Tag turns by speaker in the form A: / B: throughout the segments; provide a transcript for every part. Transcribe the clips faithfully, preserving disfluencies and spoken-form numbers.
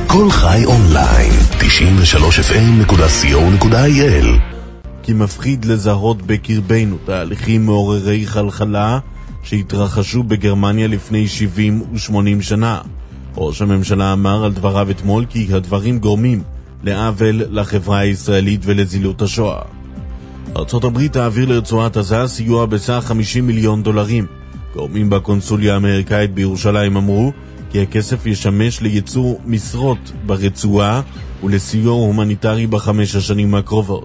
A: כל חי אונליין, תשעים ושלוש אף אם נקודה סי או נקודה איי אל.
B: כי מפחיד לזהות בקרבנו תהליכים מעוררי חלחלה שהתרחשו בגרמניה לפני שבעים ושמונים שנה. ראש הממשלה אמר על דבריו אתמול כי הדברים גורמים לעוול לחברה הישראלית ולזילות השואה. ארצות הברית תעביר לרצועת עזה סיוע בסך חמישים מיליון דולרים. גורמים בקונסוליה האמריקאית בירושלים אמרו כי הכסף ישמש לייצור משרות ברצועה ולסיוע הומניטרי בחמש השנים הקרובות.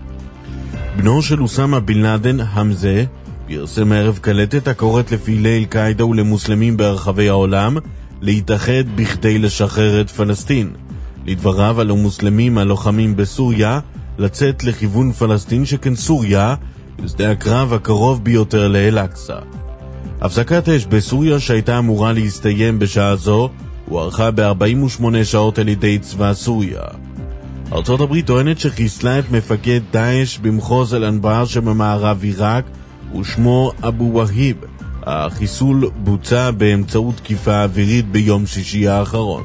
B: בנו של אוסמה בן לאדן, חמזה, פרסם הערב קלטת הקוראת לפעילי אל-קאעידה ולמוסלמים ברחבי העולם להתאחד בכדי לשחרר את פלסטין. לדבריו, על המוסלמים הלוחמים בסוריה לצאת לכיוון פלסטין, שכן סוריה בשדה הקרב הקרוב ביותר לאל-אקצא. הפסקת אש בסוריה שהייתה אמורה להסתיים בשעה זו הוארכה ב-ארבעים ושמונה שעות על ידי צבא סוריה. ארצות הברית טוענת שחיסלה את מפקד דאעש במחוז אל-אנבר שבמערב עיראק ושמו אבו והיב. החיסול בוצע באמצעות תקיפה אווירית ביום שישי האחרון.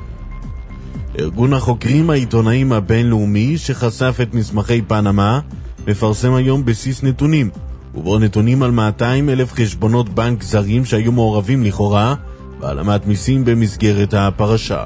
B: ארגון החוקרים העיתונאים הבינלאומי שחשף את מסמכי פנמה מפרסם היום בסיס נתונים, ובו נתונים על מאתיים אלף חשבונות בנק זרים שהיו מעורבים לכאורה בהעלמת מיסים במסגרת הפרשה.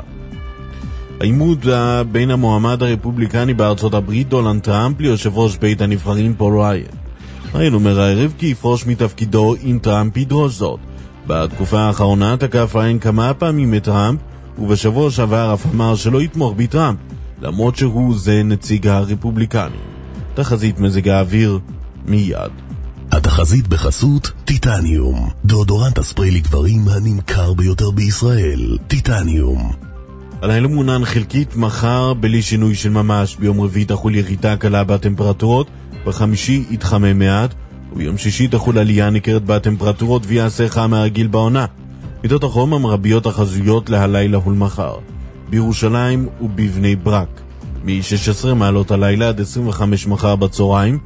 B: העימות בין המועמד הרפובליקני בארצות הברית דונלד טראמפ ליושב ראש בית הנבחרים פול ריין. ריין אומר הערב כי יפרוש מתפקידו אם טראמפ ידרוש זאת. בתקופה האחרונה תקף ריין כמה פעמים את טראמפ, ובשבוע שעבר אף אמר שלא יתמוך בטראמפ, למרות שהוא זה נציג הרפובליקני. תחזית מזג האוויר מיד.
A: התחזית בחסות טיטניום, דאודורנט הספרי לגברים הנמכר ביותר בישראל. טיטניום.
B: הלילה מונן חלקית, מחר בלי שינוי של ממש. ביום רביעי תחול ירידה קלה בטמפרטורות, בחמישי יתחמם מעט, וביום שישי תחול עלייה ניכרת בטמפרטורות ויעשה חם מהרגיל בעונה. מידות החום המרביות החזויות להלילה ולמחר. בירושלים ובבני ברק מ-שש עשרה מעלות הלילה עד עשרים וחמש מחר בצהריים,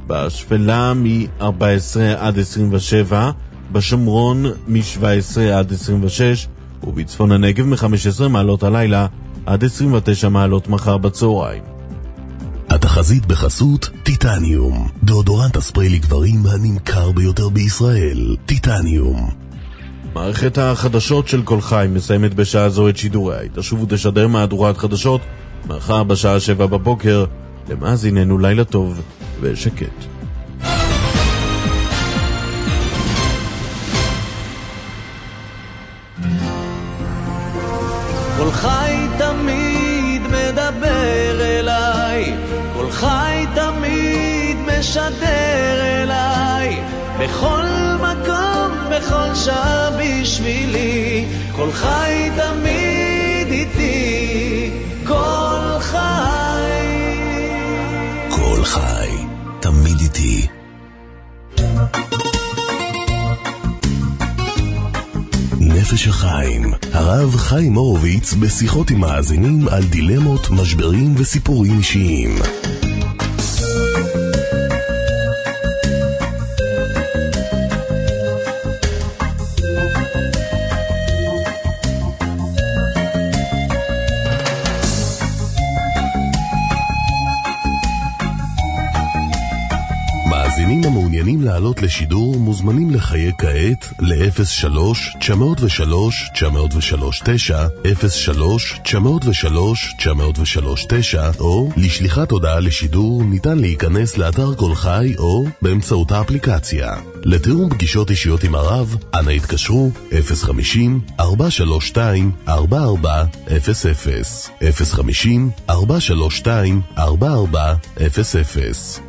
B: בשפלה מ-ארבע עשרה עד עשרים ושבע, בשומרון מ-שבע עשרה עד עשרים ושש, ובצפון הנגב מ-חמש עשרה מעלות הלילה עד עשרים ותשע מעלות מחר בצהריים.
A: התחזית בחסות טיטניום, דאודורנט הספרי לגברים הנמכר ביותר בישראל. טיטניום.
B: מערכת החדשות של כל חי מסיימת בשעה זו את שידוריה. תשובו תשדר מהדורת חדשות מחר בשעה שבע בבוקר. למאזיננו לילה טוב ושקט.
C: כל חי תמיד מדבר אליי, כל חי תמיד משדר אליי, בכל מקום, בכל שעה בשבילי, כל חי תמיד איתי, כל חי,
A: כל חי תמיד איתי. נפש החיים, הרב חיים הורוביץ בשיחות עם מאזינים על דילמות, משברים וסיפורים אישיים. מאזינים המעוניינים לעלות לשידור מוזמנים לחייג כעת ל-אפס שלוש תשע אפס שלוש תשע אפס שלוש תשע, אפס שלוש תשע אפס שלוש תשע אפס שלוש תשע, או לשליחת הודעה לשידור ניתן להיכנס לאתר כל חי או באמצעות האפליקציה. לתיאום פגישות אישיות עם הרב, אנא התקשרו אפס חמישים ארבע שלוש שתיים ארבע ארבע אפס אפס, אפס חמישים ארבע שלוש שתיים ארבע ארבע אפס אפס.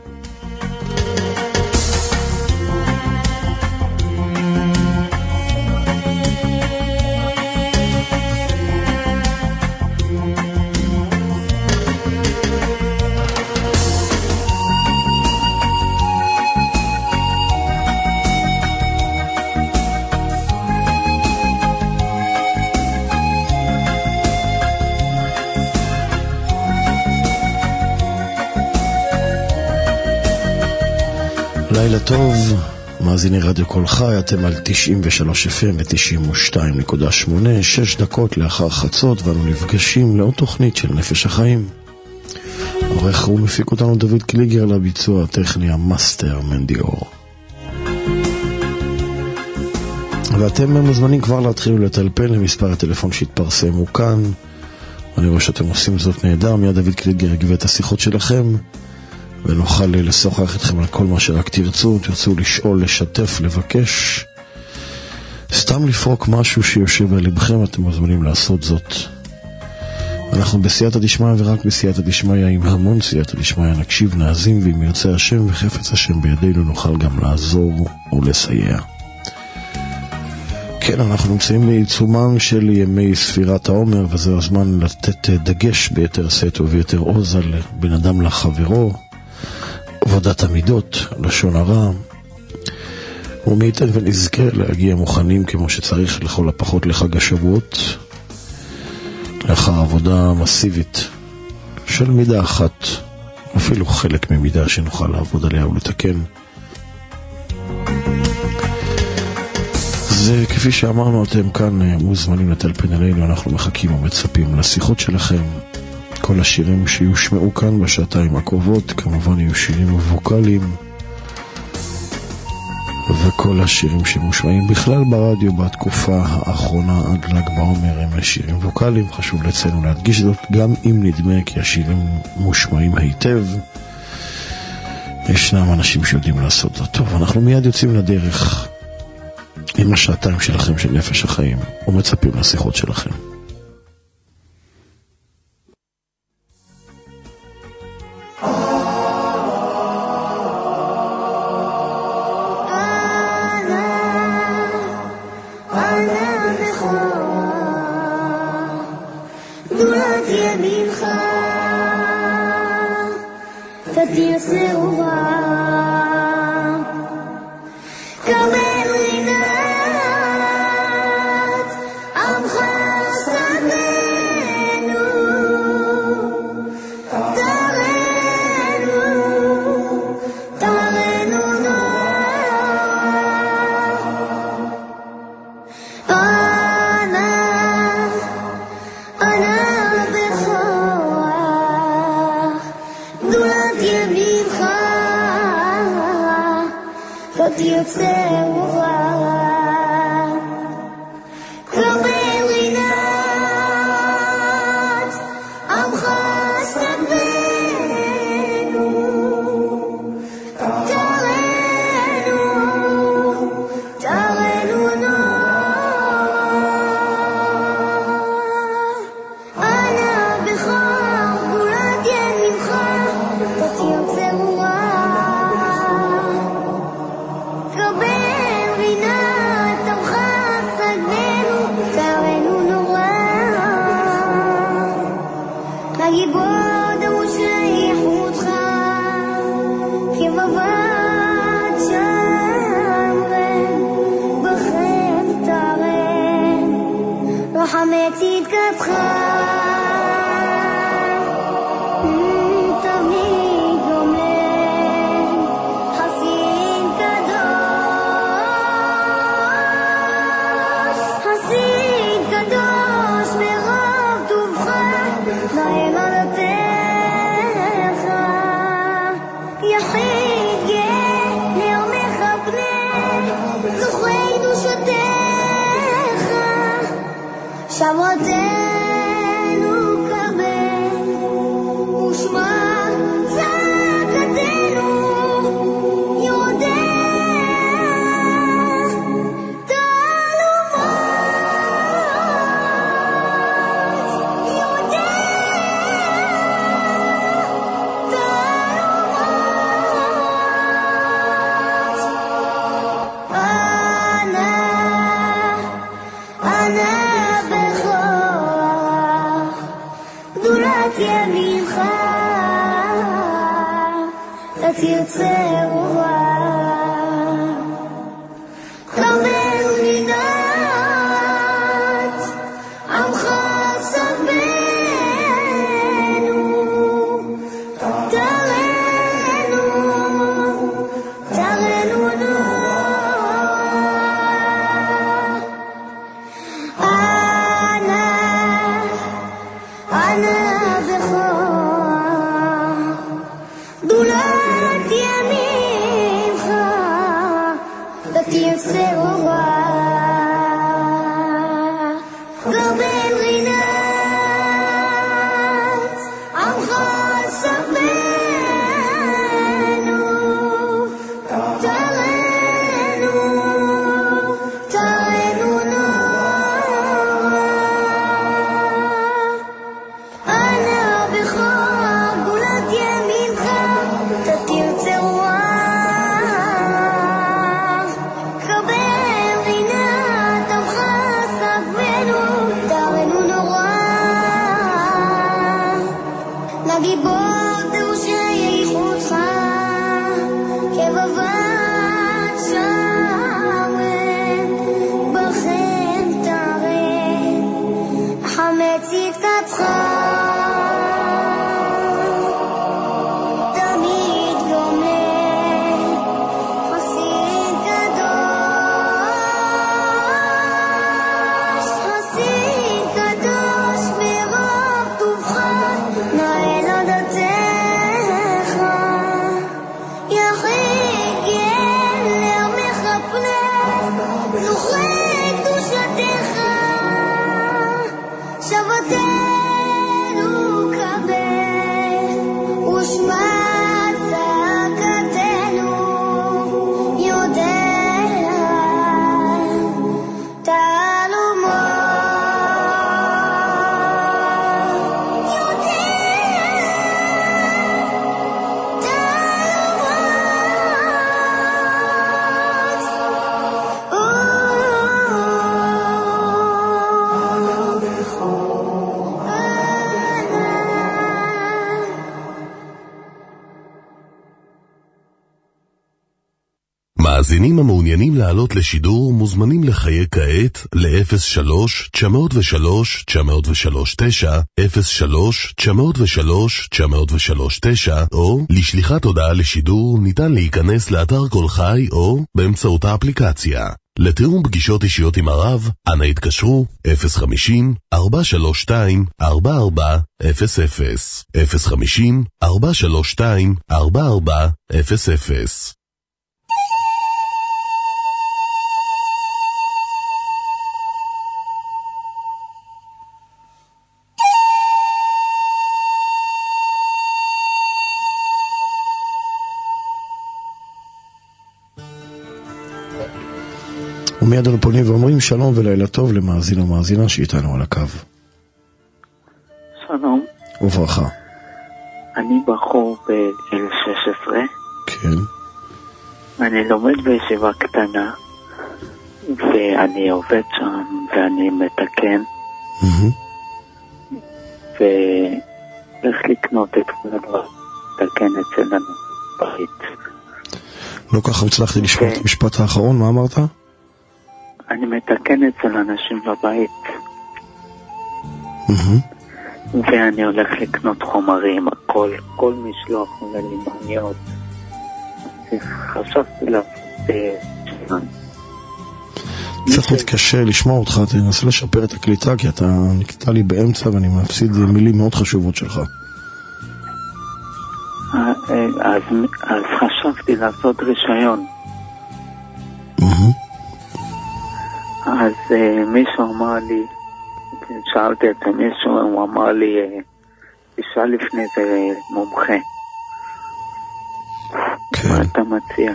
D: לילה טוב מאזיני רדיו כל חי, אתם על תשעים ושלוש אף אם ו-תשעים ושתיים נקודה שמונה, שש דקות לאחר חצות, ואנו נפגשים לעוד תוכנית של נפש החיים. עורך הוא מפיק אותנו דוד קליגר, לביצוע הטכני המאסטר מנדיאור. ואתם מוזמנים כבר להתחיל ולטלפן למספר הטלפון שהתפרסם הוא כאן. אני רואה שאתם עושים זאת נהדר. מיד דוד קליגר יגבה את השיחות שלכם ונוכל לשוחח איתכם על כל מה שרק תרצו, תרצו לשאול, לשתף, לבקש, סתם לפרוק משהו שיושב על לבכם, אתם מוזמנים לעשות זאת. אנחנו בסייעתא דשמיא, ורק בסייעתא דשמיא, עם המון סייעתא דשמיא, נקשיב, נאזין, ואם ירצה השם וחפץ השם בידינו נוכל גם לעזור ולסייע. כן, אנחנו נמצאים בעיצומם של ימי ספירת העומר, וזה הזמן לתת דגש ביתר שאת וביתר עוז על בן אדם לחברו, עבודת המידות, לשון הרע, ומי ייתן ונזכה להגיע מוכנים כמו שצריך לכל הפחות לחג השבועות, לאחר עבודה מסיבית של מידה אחת, אפילו חלק ממידה שנוכל לעבוד עליה ולתקן. זה כפי שאמרנו, אתם כאן מוזמנים לטלפן אלינו, אנחנו מחכים ומצפים לשיחות שלכם. כל השירים שיושמעו כאן בשעתיים הקרובות כמובן יהיו שירים ווקליים, וכל השירים שמושמעים בכלל ברדיו בתקופה האחרונה עד ל"ג בעומר הם שירים ווקליים. חשוב לציין ולהדגיש זאת, גם אם נדמה כי השירים מושמעים היטב, ישנם אנשים שיודעים לעשות זאת. טוב, אנחנו מיד יוצאים לדרך עם השעתיים שלכם של נפש החיים ומצפים לשיחות שלכם.
E: תרנו, תרנו,
A: מאזינים המעוניינים לעלות לשידור מוזמנים לחייג כעת ל-אפס שלוש תשע אפס שלוש תשע אפס שלוש תשע, אפס שלוש תשע אפס שלוש תשע אפס שלוש תשע, או לשליחת הודעה לשידור ניתן להיכנס לאתר כל חי או באמצעות האפליקציה. לתיאום פגישות אישיות עם הרב, אנא התקשרו אפס חמישים ארבע שלוש שתיים ארבע ארבע אפס אפס, אפס חמישים ארבע שלוש שתיים ארבע ארבע אפס אפס.
D: ומיד אנו פונים ואומרים שלום ולילה טוב למאזין או מאזינה שאיתנו על הקו.
E: שלום.
D: וברכה.
E: אני בחור בגיל שש עשרה.
D: כן.
E: אני לומד בישיבה קטנה, ואני עובד שם, ואני מתקן.
D: Mm-hmm.
E: והולך לקנות את כל הדבר, מתקן אצלנו בבית.
D: לא ככה הצלחתי לשמוע את המשפט האחרון, מה אמרת?
E: אני מתקן אצל אנשים בבית.
D: Mm-hmm.
E: ואני הולך לקנות חומרים, הכל, כל משלוח עולה לי מעניות. חשבתי לעשות...
D: קצת מתקשה לשמוע אותך, תנסה לשפר את הקליטה, כי אתה נקטע לי באמצע ואני מפסיד מילים מאוד חשובות שלך.
E: אז, אז חשבתי לעשות רישיון.
D: Mm-hmm.
E: אז uh, מישהו אמר לי, שאלתי את מישהו, הוא אמר לי, תשאל לפני זה מומחה.
D: כן.
E: מה אתה מציע?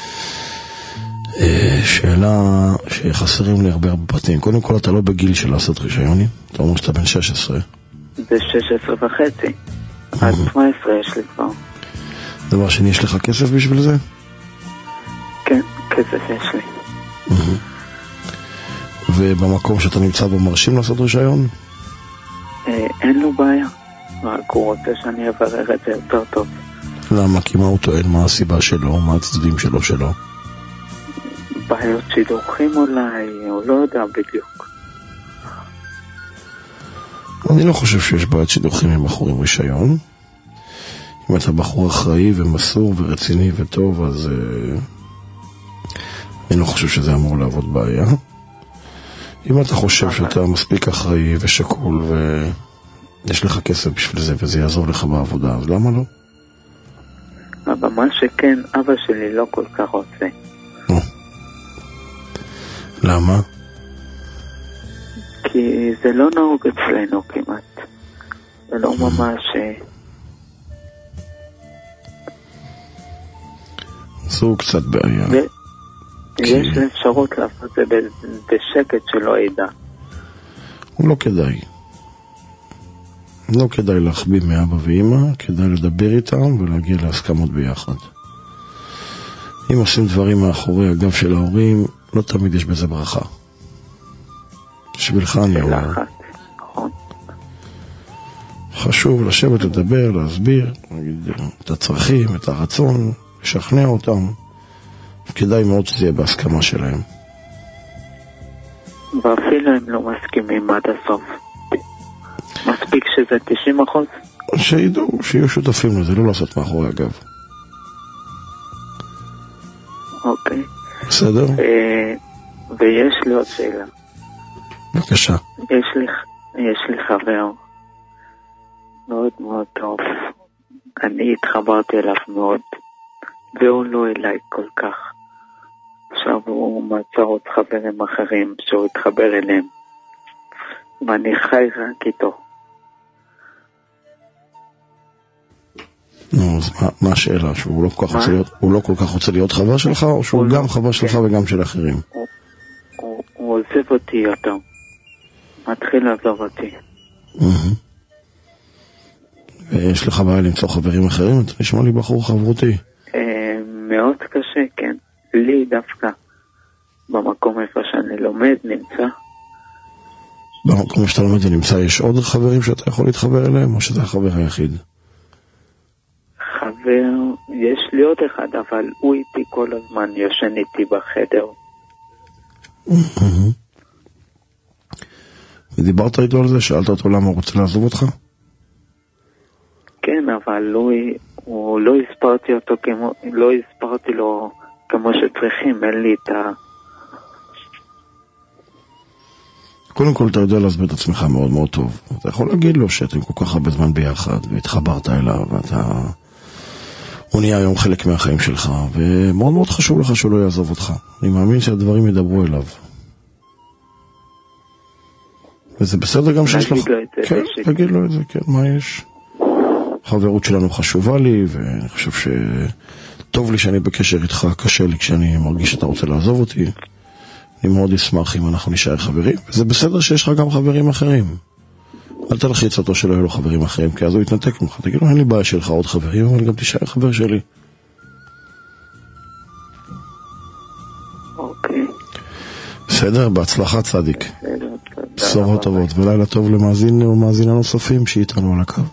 D: שאלה שחסרים לי הרבה הרבה פרטים. קודם כל, אתה לא בגיל של לעשות רישיונים, אתה אומר שאתה בן שש עשרה.
E: זה שש עשרה וחצי. עד שמונה עשרה יש לי כבר.
D: דבר שני, יש לך כסף בשביל זה?
E: כן, כסף יש לי.
D: ובמקום שאתה נמצא בו מרשים לעשות רישיון?
E: אין לו בעיה, רק הוא רוצה שאני אברר את זה יותר טוב.
D: למה? כי מה הוא טוען? מה הסיבה שלו? מה הצדדים שלו שלו?
E: בעיות שידוכים אולי, הוא לא יודע בדיוק.
D: אני לא חושב שיש בעיות שידוכים עם בחורים רישיון. אם אתה בחור אחראי ומסור ורציני וטוב, אז uh, אני לא חושב שזה אמור לעבוד בעיה. אם אתה חושב שאתה מספיק אחראי ושקול ויש לך כסף בשביל זה וזה יעזור לך בעבודה, אז למה לא?
E: אבל מה שכן, אבא שלי לא כל כך רוצה.
D: לא. למה?
E: כי זה לא נהוג אצלנו כמעט. זה לא ממש...
D: זו קצת בעיה.
E: ו... יש אפשרות לעשות את זה בשקט שלא ידע.
D: לא כדאי. לא כדאי להחביא מאבא ואמא, כדאי לדבר איתם ולהגיע להסכמות ביחד. אם עושים דברים מאחורי הגב של ההורים, לא תמיד יש בזה ברכה. בשבילך אני אומר.
E: נכון.
D: חשוב לשבת, לדבר, להסביר, להגיד את הצרכים, את הרצון, לשכנע אותם. כדאי מאוד שזה יהיה בהסכמה שלהם.
E: ואפילו הם לא מסכימים עד הסוף. מספיק שזה תשעים אחוז?
D: שידעו, שיהיו שותפים לזה, לא לעשות מאחורי הגב.
E: אוקיי.
D: בסדר?
E: ויש לי עוד שאלה.
D: בבקשה.
E: יש לי, יש לי חבר מאוד מאוד טוב. אני התחברתי אליו מאוד, והוא לא אליי כל כך. עכשיו הוא מצא עוד חברים אחרים שהוא התחבר אליהם, ואני חי רק איתו.
D: נו, אז מה, מה השאלה? שהוא לא כל כך רוצה להיות, הוא לא כל כך רוצה להיות חבר שלך, או שהוא גם חבר שלך וגם של אחרים?
E: הוא, הוא, הוא עוזב אותי יותר. מתחיל לעזוב אותי.
D: ויש לך בעיה למצוא חברים אחרים? אתה נשמע לי בחור חברותי.
E: מאוד קשה, כן. לי דווקא. במקום איפה שאני לומד, נמצא.
D: במקום שאתה לומד ונמצא, יש עוד חברים שאתה יכול להתחבר אליהם, או שזה החבר היחיד?
E: חבר, יש לי עוד אחד, אבל הוא איתי כל הזמן, יושן איתי בחדר.
D: ודיברת איתו על זה? שאלת אותו למה הוא רוצה לעזוב אותך?
E: כן, אבל לא, הוא לא הספרתי אותו כמו, לא הספרתי לו כמו שצריכים, אין לי את ה...
D: קודם כל אתה יודע להסביר את עצמך מאוד מאוד טוב. אתה יכול להגיד לו שאתם כל כך הרבה זמן ביחד, והתחברת אליו, ואתה... הוא נהיה היום חלק מהחיים שלך, ומאוד מאוד חשוב לך שהוא לא יעזוב אותך. אני מאמין שהדברים ידברו אליו. וזה בסדר גם שיש לך... כן, תגיד לו את זה, כן, מה יש? החברות שלנו חשובה לי, ואני חושב שטוב לי שאני בקשר איתך, קשה לי כשאני מרגיש שאתה רוצה לעזוב אותי. אני מאוד אשמח אם אנחנו נשאר חברים, וזה בסדר שיש לך גם חברים אחרים. אל תלחיץ אותו שלא יהיו לו חברים אחרים, כי אז הוא יתנתק ממך. תגיד לו, אין לי בעיה שלך עוד חברים, אבל גם תשאר חבר שלי.
E: אוקיי.
D: בסדר, בהצלחה צדיק. בשורות טובות, ולילה טוב למאזין ומאזינה נוספים שאיתנו על הקו.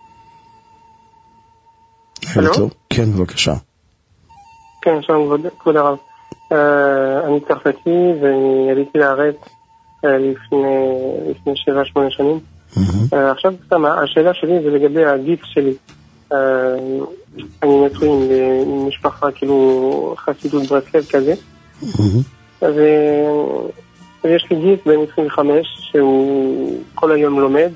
F: הלו?
D: כן, בבקשה.
F: כן, שלום, כבוד הרב. אני צרפתי ועליתי לארץ לפני שבע שמונה שנים. עכשיו סתם, השאלה שלי זה לגבי הגיל שלי. אני נשוי עם משפחה כאילו חסידות ברסלב כזה. ויש לי גיס בן עשרים וחמש שהוא כל היום לומד.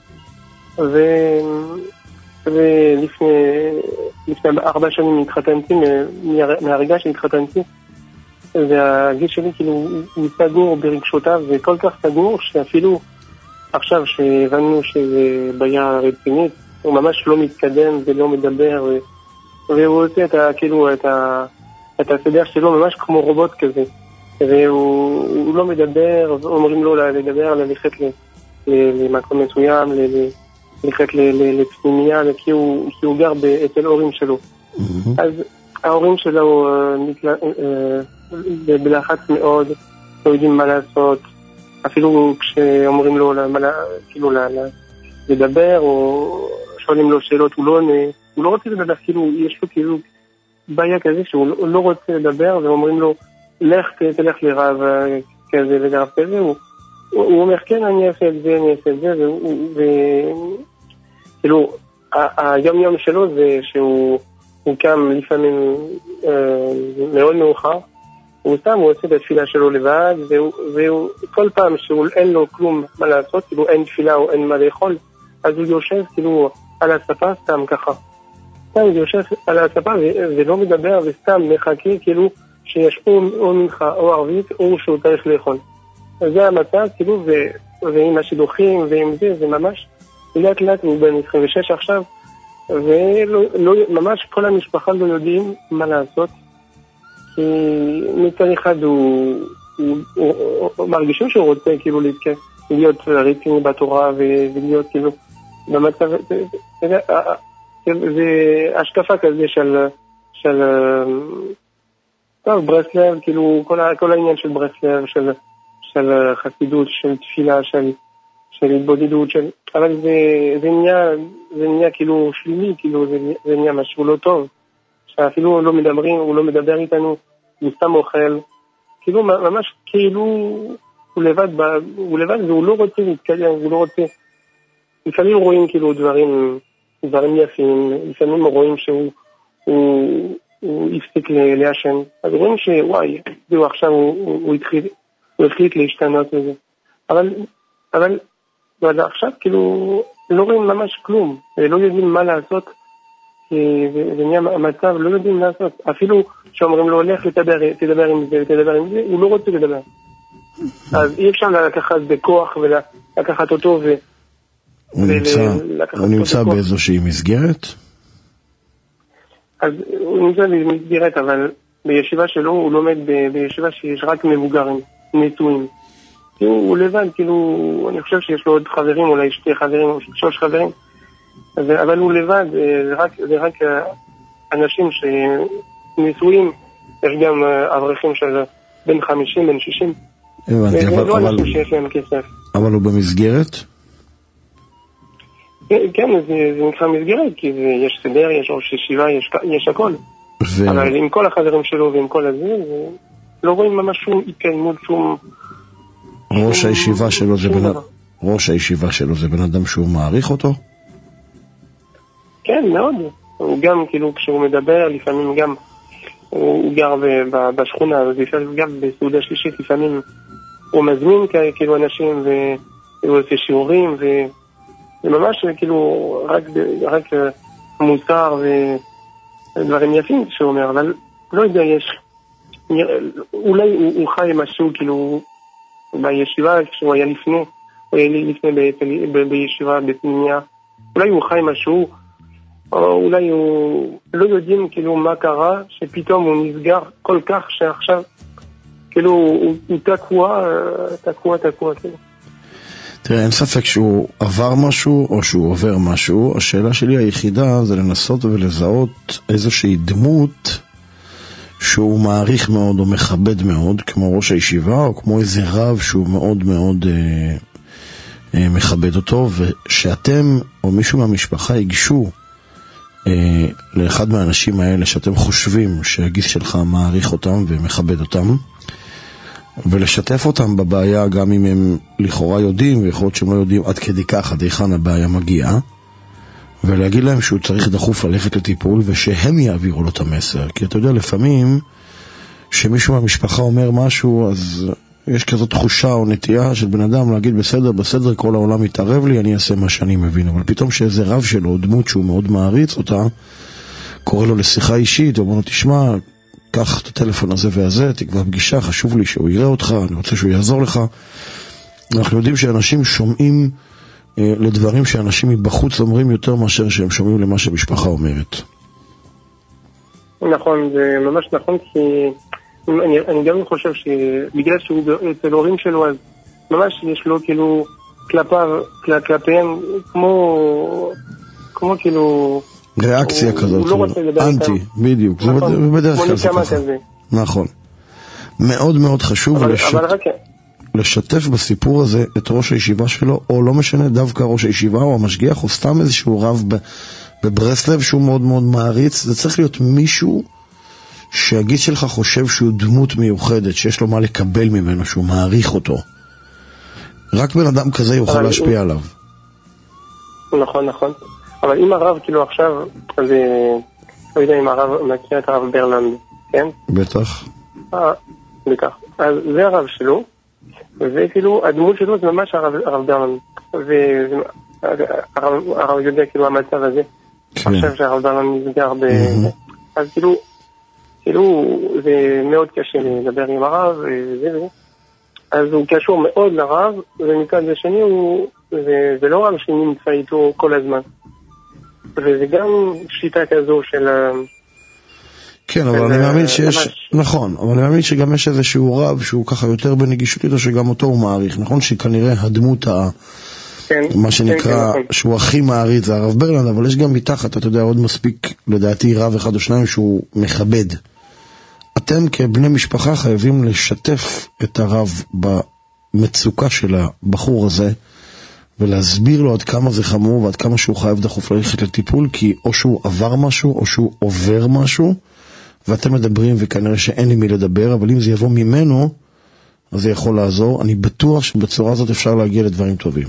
F: ולפני ארבע שנים התחתנתי, מהרגע שהתחתנתי, והגיל שלי כאילו הוא סגור ברגשותיו, וכל כך סגור שאפילו עכשיו שהבנו שזה בעיה רצינית, הוא ממש לא מתקדם ולא מדבר, והוא עושה את ה, כאילו את ה, את הסדר שלו ממש כמו רובוט כזה, והוא לא מדבר, אומרים לו לדבר, ללכת למקום מסוים, ללכת לפנימיה, כי הוא גר אצל ההורים שלו. אז ההורים שלו בלחץ מאוד, לא יודעים מה לעשות, אפילו כשאומרים לו כאילו לדבר או שואלים לו שאלות, הוא לא, הוא לא רוצה לדבר, כאילו יש לו כאילו בעיה כזה שהוא לא רוצה לדבר, ואומרים לו לך תלך לרב כזה לרב כזה, הוא, הוא אומר כן אני אעשה את זה, אני אעשה את זה, וכאילו היום יום שלו זה שהוא הוא קם לפעמים אה, מאוד מאוחר, הוא סתם, הוא עושה את התפילה שלו לבד, והוא, והוא כל פעם שאין לו כלום מה לעשות, כאילו אין תפילה או אין מה לאכול, אז הוא יושב כאילו על הספה סתם ככה. סתם הוא יושב על הספה ו- ולא מדבר וסתם מחכה כאילו שיש או, או מנחה או ערבית או שהוא צריך לאכול. אז זה המצב כאילו, ו- ועם השידוכים ועם זה, זה ממש לאט לאט, הוא בן עשרים ושש עכשיו, וממש כל המשפחה לא יודעים מה לעשות, כי מצד אחד הוא, הוא, הוא, הוא מרגישים שהוא רוצה כאילו להתקף, להיות רציני בתורה ולהיות כאילו במצב, זה, זה, זה השקפה כזה של, של טוב, ברסלב, כאילו כל, כל העניין של ברסלב, של, של חסידות, של תפילה, של של התבודדות, של... אבל זה, זה נהיה, זה נהיה כאילו שלילי, כאילו זה, זה נהיה משהו לא טוב, שאפילו לא מדברים, הוא לא מדבר איתנו, הוא סתם אוכל, כאילו ממש כאילו הוא לבד, הוא לבד והוא לא רוצה להתקדם, הוא לא רוצה, לפעמים רואים כאילו דברים, דברים יפים, לפעמים רואים שהוא הוא, הוא הפסיק להשן, אז רואים שוואי, זהו עכשיו הוא, הוא, הוא התחיל, הוא החליט להשתנות לזה, אבל, אבל, אבל עכשיו כאילו לא רואים ממש כלום, לא יודעים מה לעשות, זה נהיה המצב, לא יודעים לעשות, אפילו שאומרים לו הולך לתדבר, תדבר עם זה, תדבר עם זה, הוא לא רוצה לדבר. אז אי אפשר לקחת בכוח ולקחת אותו ו...
D: הוא נמצא, הוא נמצא באיזושהי מסגרת?
F: אז הוא נמצא במסגרת, אבל בישיבה שלו הוא לומד בישיבה שיש רק מבוגרים, נטועים. הוא לבד, כאילו, אני חושב שיש לו עוד חברים, אולי שתי חברים או שלוש חברים, אבל הוא לבד, זה רק, זה רק אנשים שנשואים, יש גם אברכים של בין חמישים, בין שישים.
D: הבנתי, אבל...
F: לא אנשים שיש להם כסף.
D: אבל הוא במסגרת?
F: כן, זה, זה נקרא מסגרת, כי זה, יש סדר, יש ראש ישיבה, יש, יש הכל. ו... אבל עם כל החברים שלו ועם כל הזה, לא רואים ממש שום התקיימות, שום...
D: ראש הישיבה שלו זה בן... ראש הישיבה שלו זה בן אדם שהוא מעריך אותו?
F: כן, מאוד. הוא גם, כאילו, כשהוא מדבר, לפעמים גם, הוא גר בשכונה, לפעמים גם בסעודה שלישית, לפעמים הוא מזמין כאילו אנשים, והוא עושה שיעורים, וזה ממש כאילו רק, רק מוסר ודברים יפים שהוא אומר, אבל לא יודע, יש, אולי הוא, הוא חי משהו, כאילו, בישיבה, כשהוא היה לפני, הוא היה לפני ב, ב, בישיבה, בפנימיה, אולי הוא חי משהו, או אולי הוא לא יודעים כאילו מה קרה, שפתאום הוא נסגר כל כך שעכשיו כאילו הוא, הוא תקוע, תקוע, תקוע כאילו.
D: תראה, אין ספק שהוא עבר משהו או שהוא עובר משהו. השאלה שלי היחידה זה לנסות ולזהות איזושהי דמות שהוא מעריך מאוד או מכבד מאוד, כמו ראש הישיבה או כמו איזה רב שהוא מאוד מאוד אה, אה, מכבד אותו, ושאתם או מישהו מהמשפחה יגשו אה, לאחד מהאנשים האלה שאתם חושבים שהגיס שלך מעריך אותם ומכבד אותם, ולשתף אותם בבעיה, גם אם הם לכאורה יודעים, ויכול להיות שהם לא יודעים עד כדי כך עד היכן הבעיה מגיעה, ולהגיד להם שהוא צריך דחוף ללכת לטיפול, ושהם יעבירו לו את המסר. כי אתה יודע, לפעמים שמישהו מהמשפחה אומר משהו, אז יש כזאת תחושה או נטייה של בן אדם להגיד בסדר, בסדר, כל העולם יתערב לי, אני אעשה מה שאני מבין. אבל פתאום שאיזה רב שלו, דמות שהוא מאוד מעריץ אותה, קורא לו לשיחה אישית, הוא אומר לו, תשמע, קח את הטלפון הזה והזה, תקבע פגישה, חשוב לי שהוא יראה אותך, אני רוצה שהוא יעזור לך. אנחנו יודעים שאנשים שומעים אה, לדברים שאנשים מבחוץ אומרים יותר מאשר שהם שומעים למה שמשפחה אומרת.
F: נכון, זה ממש נכון, כי אני, אני גם חושב שבגלל שהוא אצל הורים שלו, אז ממש יש לו כאילו כלפיו, כלפיהם, כמו, כמו כאילו...
D: ריאקציה
F: הוא,
D: כזאת,
F: הוא לא
D: אנטי, בדיוק, נכון, זה בדרך כלל זה ככה. כזה. נכון. מאוד מאוד חשוב
F: אבל,
D: לשת...
F: אבל רק...
D: לשתף בסיפור הזה את ראש הישיבה שלו, או לא משנה דווקא ראש הישיבה או המשגיח, או סתם איזשהו רב בברסלב שהוא מאוד מאוד מעריץ. זה צריך להיות מישהו שהגיס שלך חושב שהוא דמות מיוחדת, שיש לו מה לקבל ממנו, שהוא מעריך אותו. רק בן אדם כזה יוכל להשפיע
F: אם...
D: עליו.
F: נכון, נכון. אבל אם הרב כאילו עכשיו, אז לא יודע אם הרב מכיר את הרב ברלנד, כן?
D: בטח.
F: אה, בטח. אז זה הרב שלו, וכאילו הדמות שלו זה ממש הרב, הרב ברלנד. והרב יודע כאילו המצב הזה.
D: כן.
F: עכשיו שהרב ברלנד נסגר ב... אז כאילו, כאילו זה מאוד קשה לדבר עם הרב וזה וזה. אז הוא קשור מאוד לרב, ומצד השני הוא... זה, זה לא רב שנמצא איתו כל הזמן. וזה גם שיטה כזו של...
D: כן, אבל אני מאמין שיש... נכון, אבל אני מאמין שגם יש איזשהו רב שהוא ככה יותר בנגישות איתו, שגם אותו הוא מעריך. נכון שכנראה הדמות ה... מה שנקרא, שהוא הכי מעריץ זה הרב ברלנד, אבל יש גם מתחת, אתה יודע, עוד מספיק לדעתי רב אחד או שניים שהוא מכבד. אתם כבני משפחה חייבים לשתף את הרב במצוקה של הבחור הזה, ולהסביר לו עד כמה זה חמור ועד כמה שהוא חייב דחוף ללכת לטיפול, כי או שהוא עבר משהו או שהוא עובר משהו, ואתם מדברים וכנראה שאין לי מי לדבר, אבל אם זה יבוא ממנו, אז זה יכול לעזור. אני בטוח שבצורה הזאת אפשר להגיע לדברים טובים.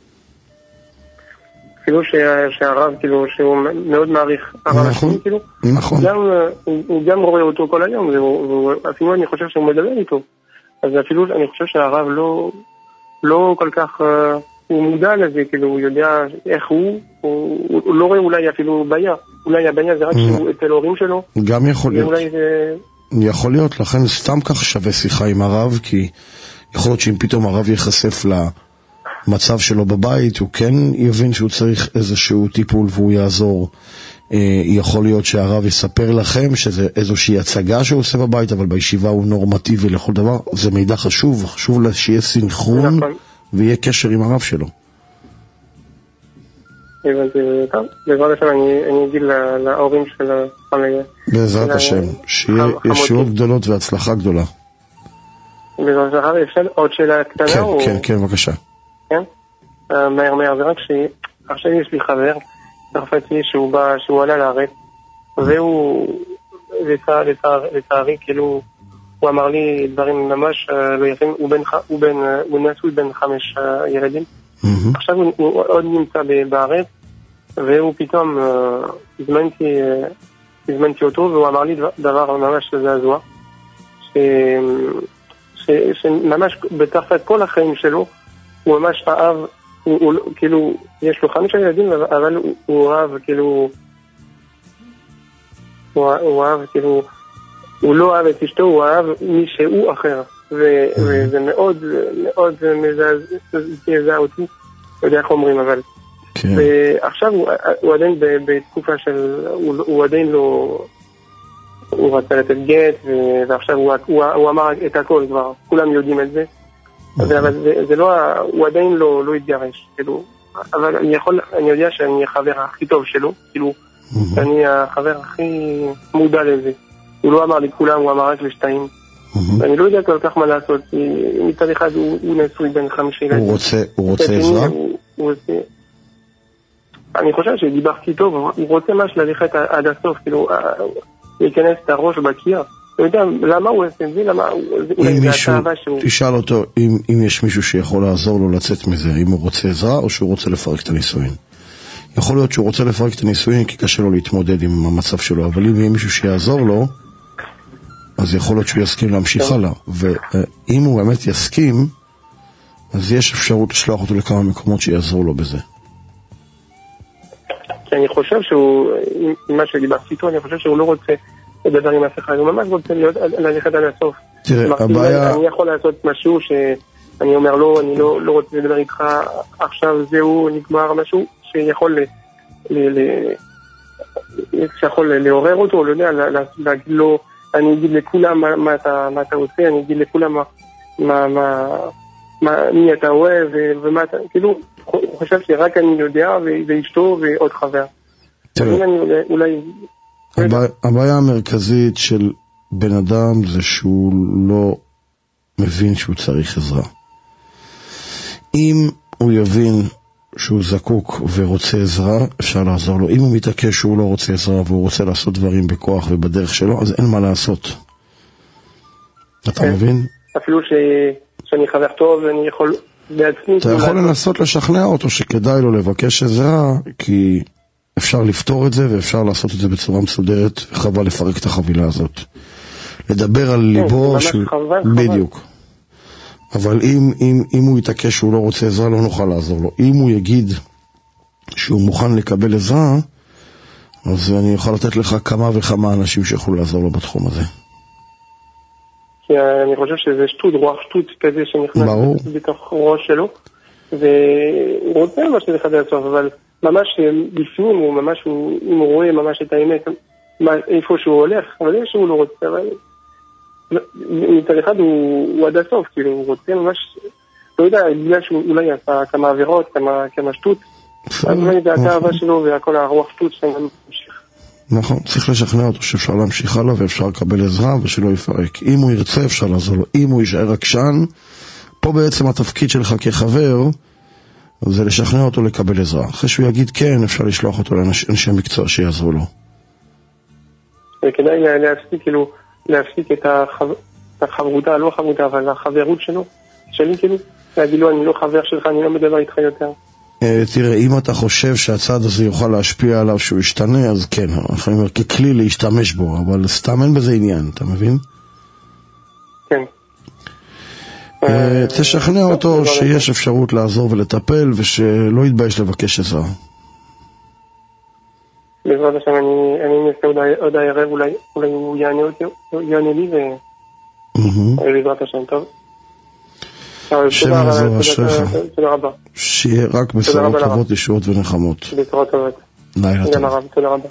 F: אפילו שהרב, כאילו, שהוא מאוד מעריך הרב,
D: נכון,
F: כאילו,
D: נכון.
F: גם, הוא, הוא גם רואה אותו כל היום, ואפילו אני חושב שהוא מדבר איתו. אז אפילו אני חושב שהרב לא, לא כל כך, הוא מודע לזה, כאילו, הוא יודע איך הוא, הוא, הוא לא רואה אולי אפילו בעיה. אולי הבעיה זה רק שהוא אצל ההורים שלו.
D: גם יכול להיות.
F: זה...
D: יכול להיות, לכן סתם כך שווה שיחה עם הרב, כי יכול להיות שאם פתאום הרב יחשף למצב שלו בבית, הוא כן יבין שהוא צריך איזשהו טיפול והוא יעזור. יכול להיות שהרב יספר לכם שזה איזושהי הצגה שהוא עושה בבית, אבל בישיבה הוא נורמטיבי לכל דבר. זה מידע חשוב, חשוב שיהיה סינכרון ויהיה קשר עם הרב שלו.
F: בעזרת השם אני אגיד להורים של החמיה.
D: בעזרת השם, שיהיה ישועות גדולות והצלחה גדולה.
F: בעזרת השם, אפשר עוד שאלה קטנה?
D: כן, כן, כן, בבקשה.
F: כן? מהר מהר, זה רק שעכשיו יש לי חבר צרפתי שהוא עלה לארץ, והוא לצערי, כאילו, הוא אמר לי דברים ממש לא יפים, הוא נשוי בין חמש ילדים. עכשיו הוא עוד נמצא בארץ, והוא פתאום הזמנתי אותו, והוא אמר לי דבר ממש זעזוע, שממש בצרפת כל החיים שלו, הוא ממש אהב, כאילו, יש לו חמישה ילדים, אבל הוא אהב, כאילו, הוא אהב, כאילו, הוא לא אהב את אשתו, הוא אהב מישהו אחר, וזה מאוד, מאוד מזעזע אותי, לא יודע איך אומרים, אבל. ועכשיו הוא עדיין בתקופה של, הוא עדיין לא, הוא רצה לתת גט, ועכשיו הוא אמר את הכל כבר, כולם יודעים את זה, אבל זה לא, הוא עדיין לא התגרש, כאילו, אבל אני יכול, אני יודע שאני החבר הכי טוב שלו, כאילו, אני החבר הכי מודע לזה. הוא לא אמר לי כולם, הוא אמר רק לשתיים. ואני לא יודע כל כך מה לעשות, מצד אחד הוא נשוי בין חמישה ילדים.
D: הוא רוצה עזרה?
F: אני חושב שדיברתי טוב, הוא רוצה ממש ללכת עד הסוף, כאילו, להיכנס את הראש בקיר. לא יודע, למה הוא עושה את זה? למה הוא...
D: תשאל אותו אם יש מישהו שיכול לעזור לו לצאת מזה, אם הוא רוצה עזרה או שהוא רוצה לפרק את הנישואין. יכול להיות שהוא רוצה לפרק את הנישואין כי קשה לו להתמודד עם המצב שלו, אבל אם יהיה מישהו שיעזור לו, אז יכול להיות שהוא יסכים להמשיך הלאה. ואם הוא באמת יסכים, אז יש אפשרות לשלוח אותו לכמה מקומות שיעזרו לו בזה.
F: כי אני חושב שהוא, עם מה שדיברתי איתו, אני חושב שהוא לא רוצה לדבר עם אף אחד, הוא ממש רוצה ללכת עד הסוף.
D: תראה, הבעיה...
F: אני יכול לעשות משהו שאני אומר לו, אני לא רוצה לדבר איתך, עכשיו זהו, נגמר משהו שיכול שיכול לעורר אותו, לא יודע, להגיד לו, אני אגיד לכולם מה אתה עושה, אני אגיד לכולם מי אתה אוהב ומה אתה, כאילו, הוא חושב שרק אני יודע ואשתו ועוד חבר.
D: תראה, הבעיה המרכזית של בן אדם זה שהוא לא מבין שהוא צריך עזרה. אם הוא יבין שהוא זקוק ורוצה עזרה, אפשר לעזור לו. אם הוא מתעקש שהוא לא רוצה עזרה והוא רוצה לעשות דברים בכוח ובדרך שלו, אז אין מה לעשות. אתה מבין?
F: אפילו שאני חבר טוב ואני יכול בעצמי...
D: אתה יכול לנסות לשכנע אותו שכדאי לו לבקש עזרה, כי אפשר לפתור את זה ואפשר לעשות את זה בצורה מסודרת, וחבל לפרק את החבילה הזאת. לדבר על ליבו... בדיוק. אבל אם, אם, אם הוא יתעקש שהוא לא רוצה עזרה, לא נוכל לעזור לו. אם הוא יגיד שהוא מוכן לקבל עזרה, אז אני יכול לתת לך כמה וכמה אנשים שיכולו לעזור לו בתחום הזה.
F: כי אני חושב שזה שטות, רוח שטות כזה שנכנס בתוך ראש שלו, והוא רוצה ממש ללכת עד הסוף, אבל ממש בפנים, הוא ממש, הוא, אם הוא רואה ממש את האמת, איפה שהוא הולך, אבל יש שהוא לא רוצה, אבל... מצד אחד הוא עד הסוף, כאילו הוא רוצה ממש, לא יודע, בגלל שהוא אולי עשה כמה עבירות, כמה שטות, אז אולי זה התאווה שלו והכל הרוח שטות שאני ממשיך.
D: נכון, צריך לשכנע אותו שאפשר להמשיך הלאה ואפשר לקבל עזרה ושלא יפרק. אם הוא ירצה אפשר לעזור לו, אם הוא יישאר עקשן, פה בעצם התפקיד שלך כחבר זה לשכנע אותו לקבל עזרה. אחרי שהוא יגיד כן, אפשר לשלוח אותו לאנשי מקצוע שיעזרו לו.
F: וכדאי להפסיק, כאילו, להפסיק את החברותה, לא החברותה, אבל החברות שלו, שלי כאילו, להגיד לו, אני לא חבר שלך, אני לא מדבר איתך יותר.
D: תראה, אם אתה חושב שהצעד הזה יוכל להשפיע עליו שהוא ישתנה, אז כן, אני אומר, ככלי להשתמש בו, אבל סתם אין בזה עניין, אתה מבין?
F: כן.
D: תשכנע אותו שיש אפשרות לעזור ולטפל, ושלא יתבייש לבקש עזרה.
F: בעזרת השם, אני אנסה עוד הערב, אולי הוא יענה לי, ובעזרת השם, טוב?
D: שם יעזור אשריך.
F: תודה רבה.
D: שיהיה רק בשורות טובות, ישועות ונחמות.
F: בשורות טובות.
D: לילה טוב.
F: תודה רבה.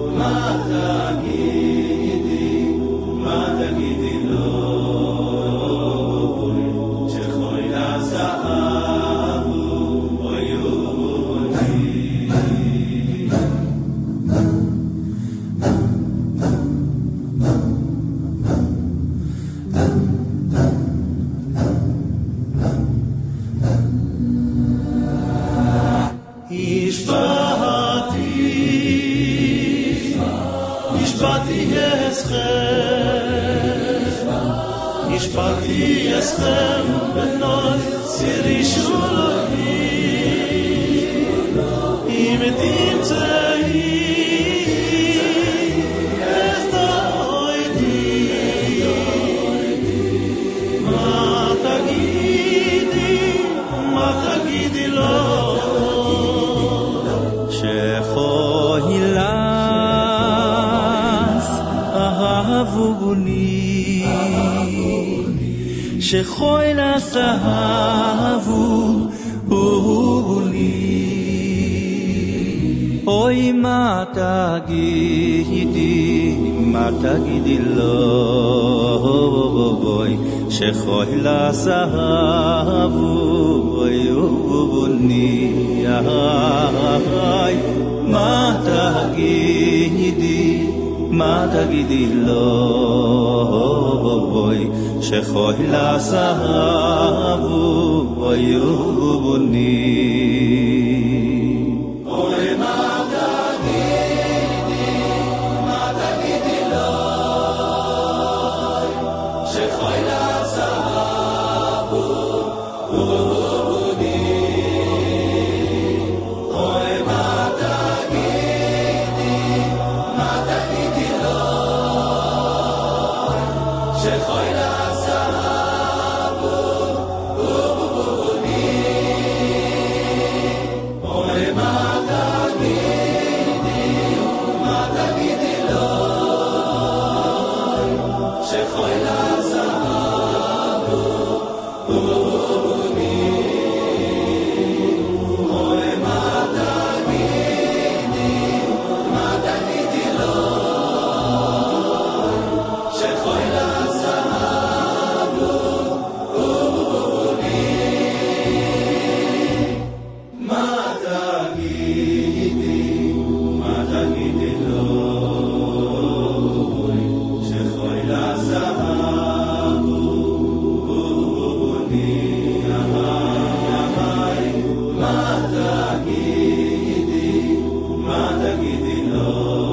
C: תגידי, מה תגידי לו? נשבעתי אסכם, נשבעתי אסכם בנות צירי שולחי, אם תמצאי אסתויתי, מה תגידי, מה תגידי לו, אהבוני, שחוי לסהבו אהבוני, אוי מה תגידי, מה תגידי לו, שחוי לסהבו אהבוני, מה תגידי, מה תגידי לו, בואי שחוי לסהבו ויובוני, אוי מה תגידי, מה תגידי לו, שחוי לסהבו ויובוני, אוי מה תגידי, מה תגידי לו, שחוי לסהבו ובובוני, אוי מה תגידי, מה תגידי לו, שחוי לסהבו ובובוני, אוי מה תגידי, מה תגידי לו, שחוי לסהבו ובובוני, מה תגידי, מה תגידי לו, שחוי לסהבו ובובוני, מה תגידי, מה תגידי לו,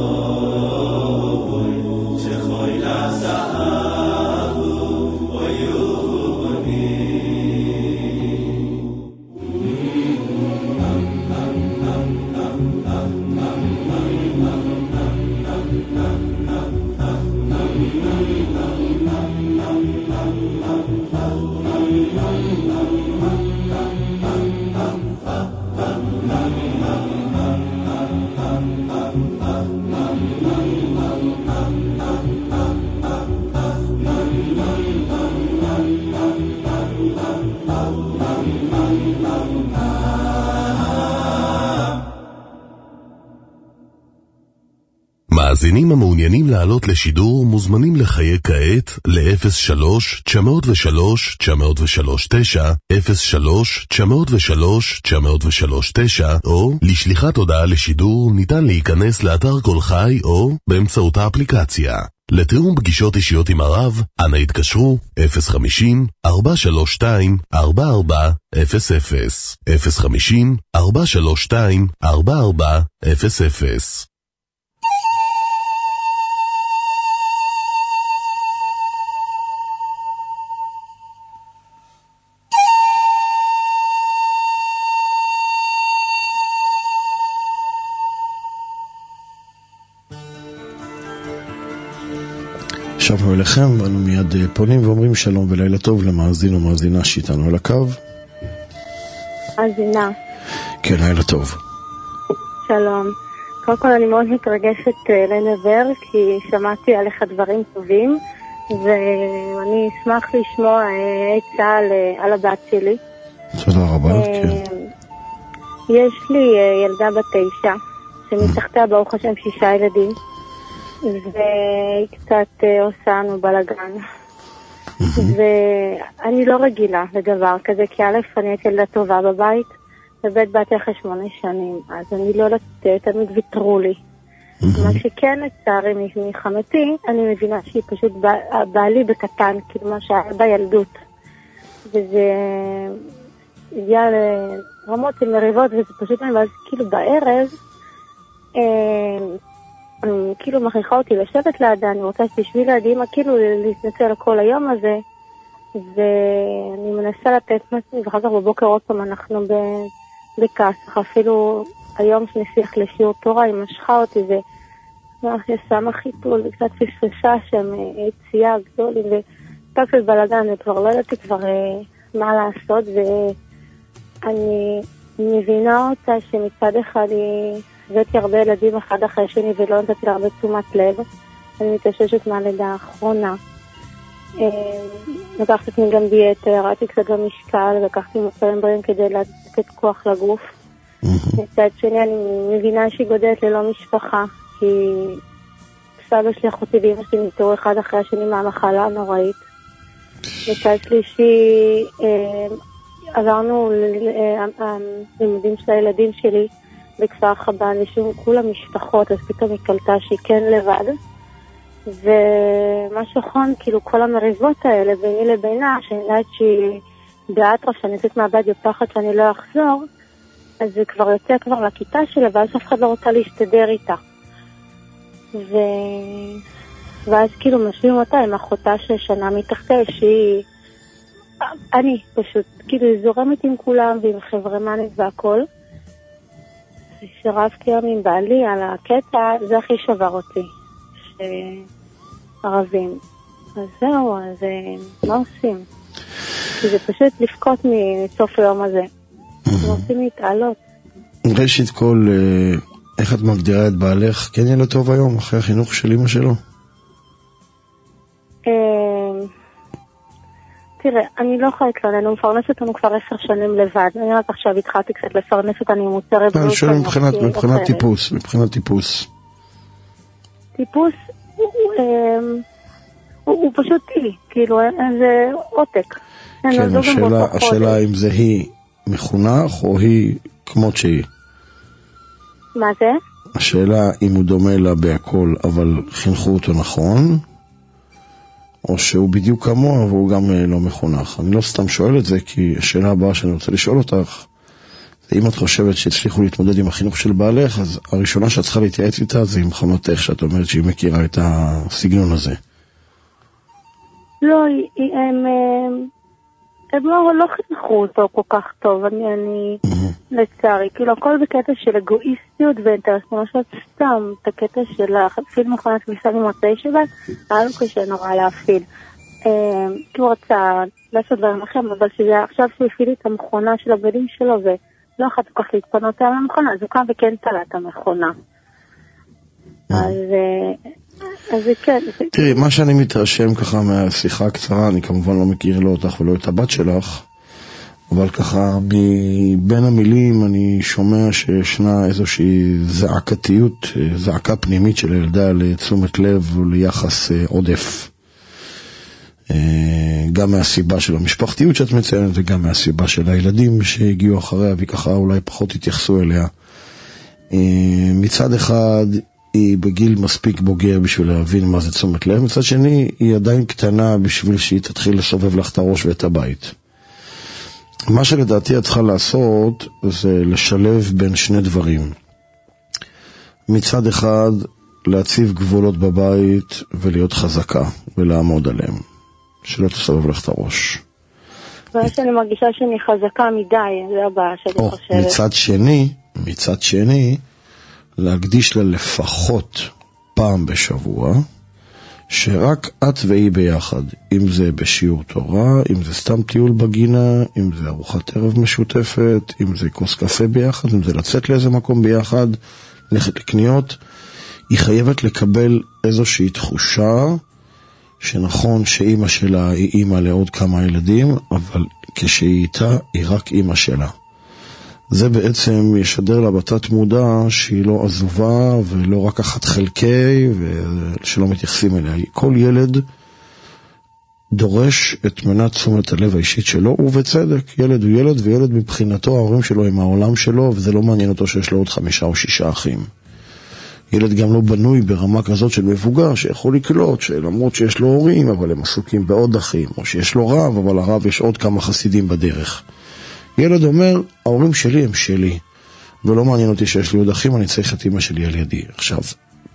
C: שחוי לסהבו ויובוני.
A: מאזינים המעוניינים לעלות לשידור מוזמנים לחייג כעת ל-אפס שלוש תשע אפס שלוש תשע אפס שלוש תשע, אפס שלוש תשע אפס שלוש תשע אפס שלוש תשע, או לשליחת הודעה לשידור ניתן להיכנס לאתר כל חי או באמצעות האפליקציה. לתיאום פגישות אישיות עם הרב, אנא התקשרו אפס חמישים ארבע שלוש שתיים ארבע ארבע אפס אפס, אפס חמישים ארבע שלוש שתיים ארבע ארבע אפס אפס.
D: שבנו אליכם ואנו מיד פונים ואומרים שלום ולילה טוב למאזין ומאזינה שאיתנו על הקו.
G: מאזינה.
D: כן, לילה טוב.
G: שלום. קודם כל אני מאוד מתרגשת לנבר כי שמעתי עליך דברים טובים ואני אשמח לשמוע עצה על הבת שלי.
D: תודה רבה. כן.
G: יש לי ילדה בת תשע שמתחתיה ברוך השם שישה ילדים. והיא קצת עושה לנו בלגן. ואני לא רגילה לדבר כזה, כי א' אני הייתי ילדה טובה בבית, ובית באתי אחרי שמונה שנים, אז אני לא לתת, תמיד ויתרו לי. מה שכן לצערי מחמתי, אני מבינה שהיא פשוט בעלי בקטן, כאילו מה שהיה בילדות. וזה הגיע לרמות של מריבות, וזה פשוט, ואז כאילו בערב, אני כאילו מכריחה אותי לשבת לידה, אני רוצה שתשבי לידי אמא, כאילו להתנצל על כל היום הזה, ואני מנסה לתת מספיק, ואחר כך בבוקר עוד פעם אנחנו בכעס, אפילו היום שנסיח לשיעור תורה, היא משכה אותי, והיא שמה חיתול, וקצת פספסה שם יציאה גדולים, וקצת של בלגן, וכבר לא ידעתי כבר מה לעשות, ואני מבינה אותה שמצד אחד היא... הבאתי הרבה ילדים אחד אחרי שני ולא נתתי לה הרבה תשומת לב. אני מתאוששת מהלידה האחרונה. לקחתי אותי גם דיאטה, ירדתי קצת במשקל, לקחתי מוצרים בריאים כדי לתת כוח לגוף. מצד שני אני מבינה שהיא גודלת ללא משפחה, כי סבא שלי, אחותי ואמא שלי נפטרו אחד אחרי השני מהמחלה הנוראית. מצד שלישי עברנו לימודים של הילדים שלי בכפר חב"ד, לשום כולה משפחות, אז פתאום היא קלטה שהיא כן לבד. ומה שכון, כאילו כל המריבות האלה ביני לבינה, שאני יודעת שהיא באטרף, שאני יוצאת מהבית בפחד שאני לא אחזור, אז זה כבר יוצא כבר לכיתה שלה, ואז אף אחד לא רוצה להסתדר איתה. ו... ואז כאילו משווים אותה עם אחותה ששנה מתחתה, שהיא... אני פשוט, כאילו היא זורמת עם כולם ועם חברמנית והכל. שרבתי היום עם בעלי על הקטע, זה הכי שבר אותי, שערבים. אז זהו, אז מה עושים? כי זה פשוט לפקוט מסוף היום הזה. מה עושים להתעלות?
D: ראשית כל, איך את מגדירה את בעלך? כן יהיה לו טוב היום, אחרי החינוך של אמא שלו?
G: תראה, אני לא יכולה להתלונן, הוא מפרנס אותנו כבר עשר שנים לבד. אני רק עכשיו התחלתי קצת לפרנס אותנו עם מוצרי בריאות.
D: אני שואל מבחינת טיפוס, מבחינת טיפוס.
G: טיפוס הוא פשוט אי, כאילו, זה עותק.
D: כן, השאלה אם זה היא מחונך או היא כמות שהיא.
G: מה זה?
D: השאלה אם הוא דומה לה בהכל, אבל חינכו אותו נכון, או שהוא בדיוק כמוה והוא גם לא מחונך. אני לא סתם שואל את זה, כי השאלה הבאה שאני רוצה לשאול אותך, אם את חושבת שהצליחו להתמודד עם החינוך של בעלך, אז הראשונה שאת צריכה להתייעץ איתה זה עם חמותך, שאת אומרת שהיא מכירה את הסגנון הזה.
G: לא, הם, הם לא, לא חינכו אותו כל כך טוב, אני, אני לצערי, כאילו הכל בקטע של אגואיסטיות ואינטרס, ממש סתם, את הקטע של להפעיל מכונת כביסה ממוצאי שבת, היה לו קשה נורא להפעיל. כי הוא רצה לעשות דברים אחרים, אבל שזה עכשיו שהפעיל את המכונה של הבדים שלו, ולא אחת כל כך להתפנות על המכונה, אז הוא קם וכן תלה את המכונה. אז... אז זה כן.
D: תראי, מה שאני מתרשם ככה מהשיחה הקצרה, אני כמובן לא מכיר לא אותך ולא את הבת שלך, אבל ככה מבין המילים אני שומע שישנה איזושהי זעקתיות, זעקה פנימית של הילדה לתשומת לב וליחס עודף. גם מהסיבה של המשפחתיות שאת מציינת וגם מהסיבה של הילדים שהגיעו אחריה וככה אולי פחות התייחסו אליה. מצד אחד היא בגיל מספיק בוגר בשביל להבין מה זה תשומת לב, מצד שני היא עדיין קטנה בשביל שהיא תתחיל לסובב לך את הראש ואת הבית. מה שלדעתי את צריכה לעשות זה לשלב בין שני דברים. מצד אחד להציב גבולות בבית ולהיות חזקה ולעמוד עליהם, שלא תסובב לך את הראש.
G: אבל שאני מרגישה שאני חזקה מדי, זה הבעיה שאני חושבת.
D: מצד שני, מצד שני להקדיש לה לפחות פעם בשבוע, שרק את והיא ביחד, אם זה בשיעור תורה, אם זה סתם טיול בגינה, אם זה ארוחת ערב משותפת, אם זה כוס קפה ביחד, אם זה לצאת לאיזה מקום ביחד, ללכת לקניות, היא חייבת לקבל איזושהי תחושה שנכון שאימא שלה היא אימא לעוד כמה ילדים, אבל כשהיא איתה היא רק אימא שלה. זה בעצם ישדר לה בתת מודע שהיא לא עזובה ולא רק אחת חלקי ושלא מתייחסים אליה. כל ילד דורש את מנת תשומת הלב האישית שלו, ובצדק. ילד הוא ילד, וילד מבחינתו ההורים שלו עם העולם שלו, וזה לא מעניין אותו שיש לו עוד חמישה או שישה אחים. ילד גם לא בנוי ברמה כזאת של מבוגר שיכול לקלוט שלמרות שיש לו הורים אבל הם עסוקים בעוד אחים, או שיש לו רב אבל הרב יש עוד כמה חסידים בדרך. ילד אומר, ההורים שלי הם שלי, ולא מעניין אותי שיש לי עוד אחים, אני צריך את אמא שלי על ידי. עכשיו,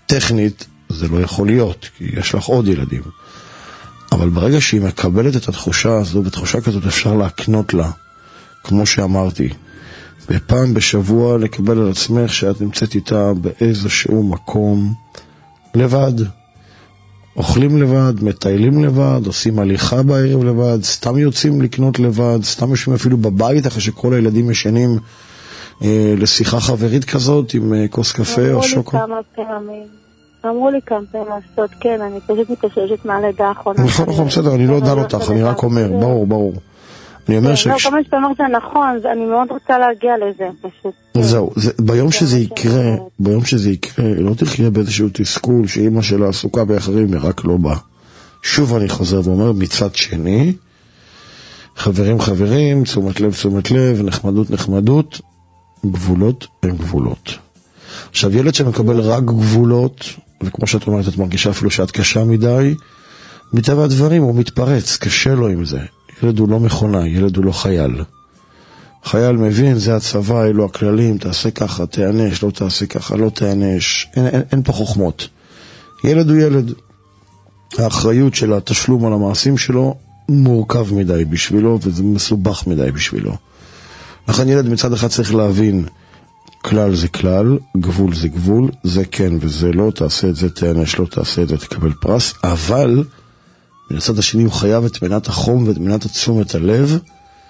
D: טכנית זה לא יכול להיות, כי יש לך עוד ילדים. אבל ברגע שהיא מקבלת את התחושה הזו, בתחושה כזאת אפשר להקנות לה, כמו שאמרתי, בפעם בשבוע לקבל על עצמך שאת נמצאת איתה באיזשהו מקום לבד. אוכלים לבד, מטיילים לבד, עושים הליכה בערב לבד, סתם יוצאים לקנות לבד, סתם יושבים אפילו בבית אחרי שכל הילדים ישנים אה, לשיחה חברית כזאת עם אה, כוס קפה או שוקו.
G: אמרו לי כמה פעמים, אמרו לי כמה פעמים לעשות, כן, אני פשוט מתאוששת מהלידה האחרונה.
D: נכון, נכון, בסדר, אני לא דן אותך, אני רק אומר, ברור, ברור. אני אומר ש...
G: לא, כמה שאתה אומר זה נכון, אני מאוד רוצה להגיע לזה, פשוט.
D: זהו, ביום שזה יקרה, ביום שזה יקרה, לא תחיה באיזשהו תסכול שאמא שלה עסוקה באחרים, היא רק לא באה. שוב אני חוזר ואומר, מצד שני, חברים חברים, תשומת לב תשומת לב, נחמדות נחמדות, גבולות הם גבולות. עכשיו, ילד שמקבל רק גבולות, וכמו שאת אומרת, את מרגישה אפילו שאת קשה מדי, מטבע הדברים הוא מתפרץ, קשה לו עם זה. ילד הוא לא מכונה, ילד הוא לא חייל. חייל מבין, זה הצבא, אלו הכללים, תעשה ככה, תענש, לא תעשה ככה, לא תענש, אין, אין, אין פה חוכמות. ילד הוא ילד. האחריות של התשלום על המעשים שלו מורכב מדי בשבילו, וזה מסובך מדי בשבילו. לכן ילד מצד אחד צריך להבין, כלל זה כלל, גבול זה גבול, זה כן וזה לא, תעשה את זה, תענש, לא תעשה את זה, תקבל פרס, אבל מצד השני הוא חייב את מנת החום ואת מנת תשומת הלב,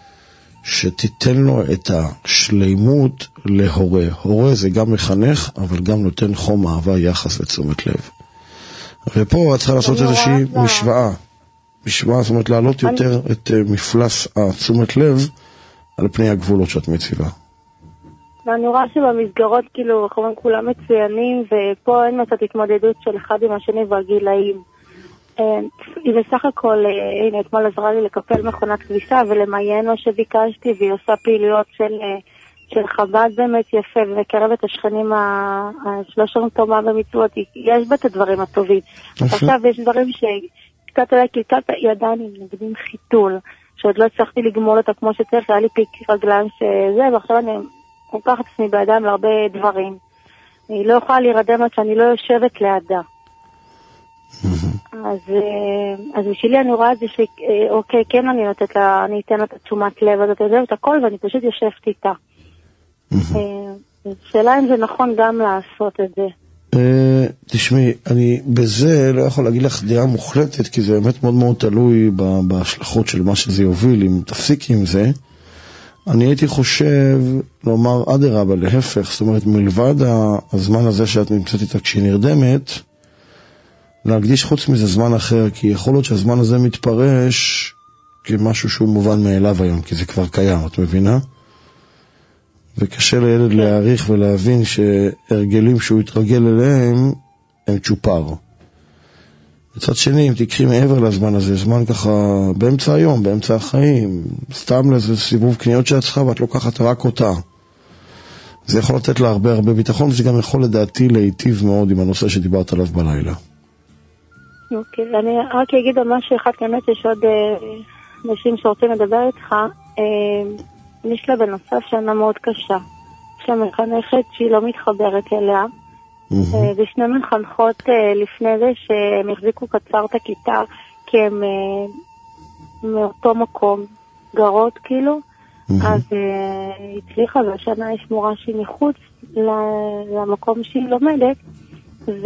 D: שתיתן לו את השלימות להורה. הורה זה גם מחנך, אבל גם נותן חום, אהבה, יחס ותשומת לב. ופה את צריכה לעשות איזושהי משוואה. משוואה, זאת אומרת, להעלות יותר את מפלס התשומת לב על פני הגבולות שאת מציבה.
G: ואני רואה שבמסגרות, כאילו, כולם מצוינים, ופה אין מצאת התמודדות של אחד עם השני והגילאים. היא בסך הכל, הנה, אתמול עזרה לי לקפל מכונת כביסה ולמיין מה שביקשתי, והיא עושה פעילויות של, של חב"ד באמת יפה, ומקרב את השכנים השלושים תומה במצוות, יש בה את הדברים הטובים. עכשיו יש דברים שקצת אולי קלקלת ידיים עם נגדים חיתול, שעוד לא הצלחתי לגמול אותה כמו שצריך, היה לי פיק רגליים שזה, ועכשיו אני לוקחת עצמי בידיים להרבה דברים. היא לא יכולה להירדם עד שאני לא יושבת לידה. אז, אז בשבילי אני רואה את זה שאוקיי, כן אני נותנת לה, אני אתן לה את תשומת לב, אז אתה יודע את הכל ואני פשוט יושבת איתה. שאלה אם זה נכון גם לעשות את זה.
D: תשמעי, אני בזה לא יכול להגיד לך דעה מוחלטת, כי זה באמת מאוד מאוד תלוי בהשלכות של מה שזה יוביל, אם תפסיקי עם זה. אני הייתי חושב לומר אדרבה, להפך, זאת אומרת מלבד הזמן הזה שאת נמצאת איתה כשהיא נרדמת, להקדיש חוץ מזה זמן אחר, כי יכול להיות שהזמן הזה מתפרש כמשהו שהוא מובן מאליו היום, כי זה כבר קיים, את מבינה? וקשה לילד להעריך ולהבין שהרגלים שהוא יתרגל אליהם הם צ'ופר. מצד שני, אם תקחי מעבר לזמן הזה, זמן ככה באמצע היום, באמצע החיים, סתם לאיזה סיבוב קניות שאת צריכה ואת לוקחת רק אותה. זה יכול לתת לה הרבה הרבה ביטחון, וזה גם יכול לדעתי להיטיב מאוד עם הנושא שדיברת עליו בלילה.
G: אוקיי, אני רק אגיד על משהו אחד, באמת יש עוד אנשים שרוצים לדבר איתך. יש לה בנוסף שנה מאוד קשה, שהמחנכת שהיא לא מתחברת אליה, ושני מחנכות לפני זה שהם החזיקו קצר את הכיתה, כי הם מאותו מקום גרות כאילו, אז היא הצליחה, והשנה יש מורה שהיא מחוץ למקום שהיא לומדת, ו...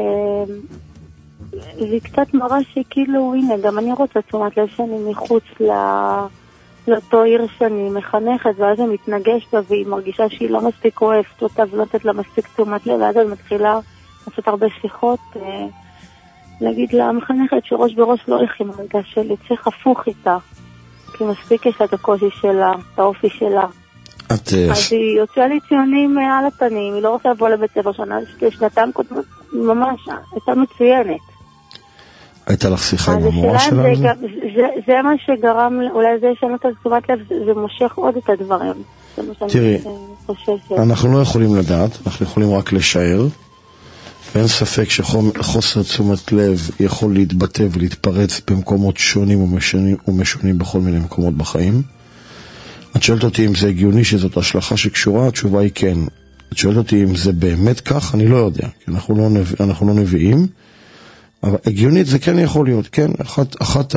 G: והיא קצת מראה שכאילו, הנה, גם אני רוצה תשומת לב שאני מחוץ ל... לאותו עיר שאני מחנכת, ואז היא מתנגש בה, והיא מרגישה שהיא לא מספיק אוהבת אותה, ולא נותנת לה מספיק תשומת לב, ואז היא מתחילה לעשות הרבה שיחות, אה, להגיד לה, מחנכת שראש בראש לא הולך עם הרגע שלי, צריך הפוך איתה, כי מספיק יש לה את הקושי שלה, את האופי שלה.
D: את...
G: אז היא יוצאה לי ציונים על הפנים, היא לא רוצה לבוא לבית ספר שנה, שנתיים קודמות, ממש, הייתה מצוינת.
D: הייתה לך שיחה עם המורה שלה?
G: זה, זה, זה מה שגרם, אולי זה יש לנו את תשומת לב, זה מושך עוד את הדברים.
D: תראי, אנחנו לא יכולים לדעת, אנחנו יכולים רק לשער, ואין ספק שחוסר תשומת לב יכול להתבטא ולהתפרץ במקומות שונים ומשונים, ומשונים בכל מיני מקומות בחיים. את שואלת אותי אם זה הגיוני שזאת השלכה שקשורה, התשובה היא כן. את שואלת אותי אם זה באמת כך, אני לא יודע, כי אנחנו לא, נב... אנחנו לא נביאים, אבל הגיונית זה כן יכול להיות, כן, אחת, אחת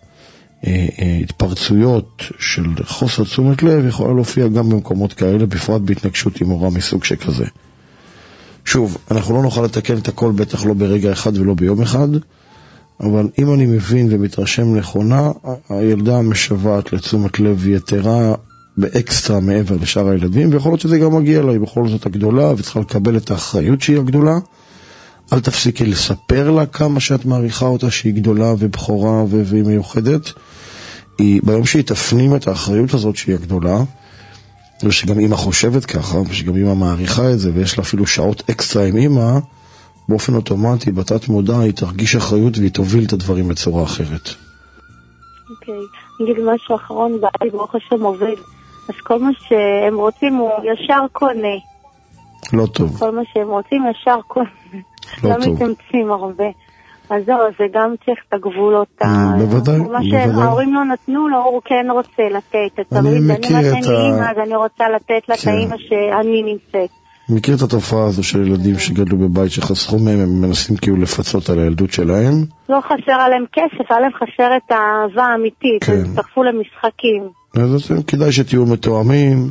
D: ההתפרצויות של חוסר תשומת לב יכולה להופיע גם במקומות כאלה, בפרט בהתנגשות עם הוראה מסוג שכזה. שוב, אנחנו לא נוכל לתקן את הכל, בטח לא ברגע אחד ולא ביום אחד, אבל אם אני מבין ומתרשם נכונה, הילדה משוועת לתשומת לב יתרה באקסטרה מעבר לשאר הילדים, ויכול להיות שזה גם מגיע לה, היא בכל זאת הגדולה, וצריכה לקבל את האחריות שהיא הגדולה. אל תפסיקי לספר לה כמה שאת מעריכה אותה שהיא גדולה ובחורה והיא מיוחדת. היא, ביום שהיא תפנים את האחריות הזאת שהיא הגדולה, ושגם אמא חושבת ככה, ושגם אמא מעריכה את זה, ויש לה אפילו שעות אקסטרה עם אמא, באופן אוטומטי, בתת מודע, היא תרגיש אחריות והיא תוביל את הדברים בצורה אחרת.
G: אוקיי, אני אגיד משהו אחרון, בעלי ברוך השם עובד, אז כל מה שהם רוצים הוא ישר קונה.
D: לא טוב.
G: כל מה שהם רוצים ישר קונה. לא מתאמצים הרבה. אז זהו, זה גם צריך את הגבולות.
D: בוודאי,
G: מה שההורים לא נתנו לו, הוא כן רוצה לתת. אני מכיר את ה... אז אני רוצה לתת לה את האמא שאני נמצאת.
D: מכיר את התופעה הזו של ילדים שגדלו בבית שחסכו מהם, הם מנסים כאילו לפצות על הילדות שלהם.
G: לא חסר עליהם כסף, עליהם חסר את האהבה האמיתית, אז תחפו למשחקים.
D: אז כדאי שתהיו מתואמים.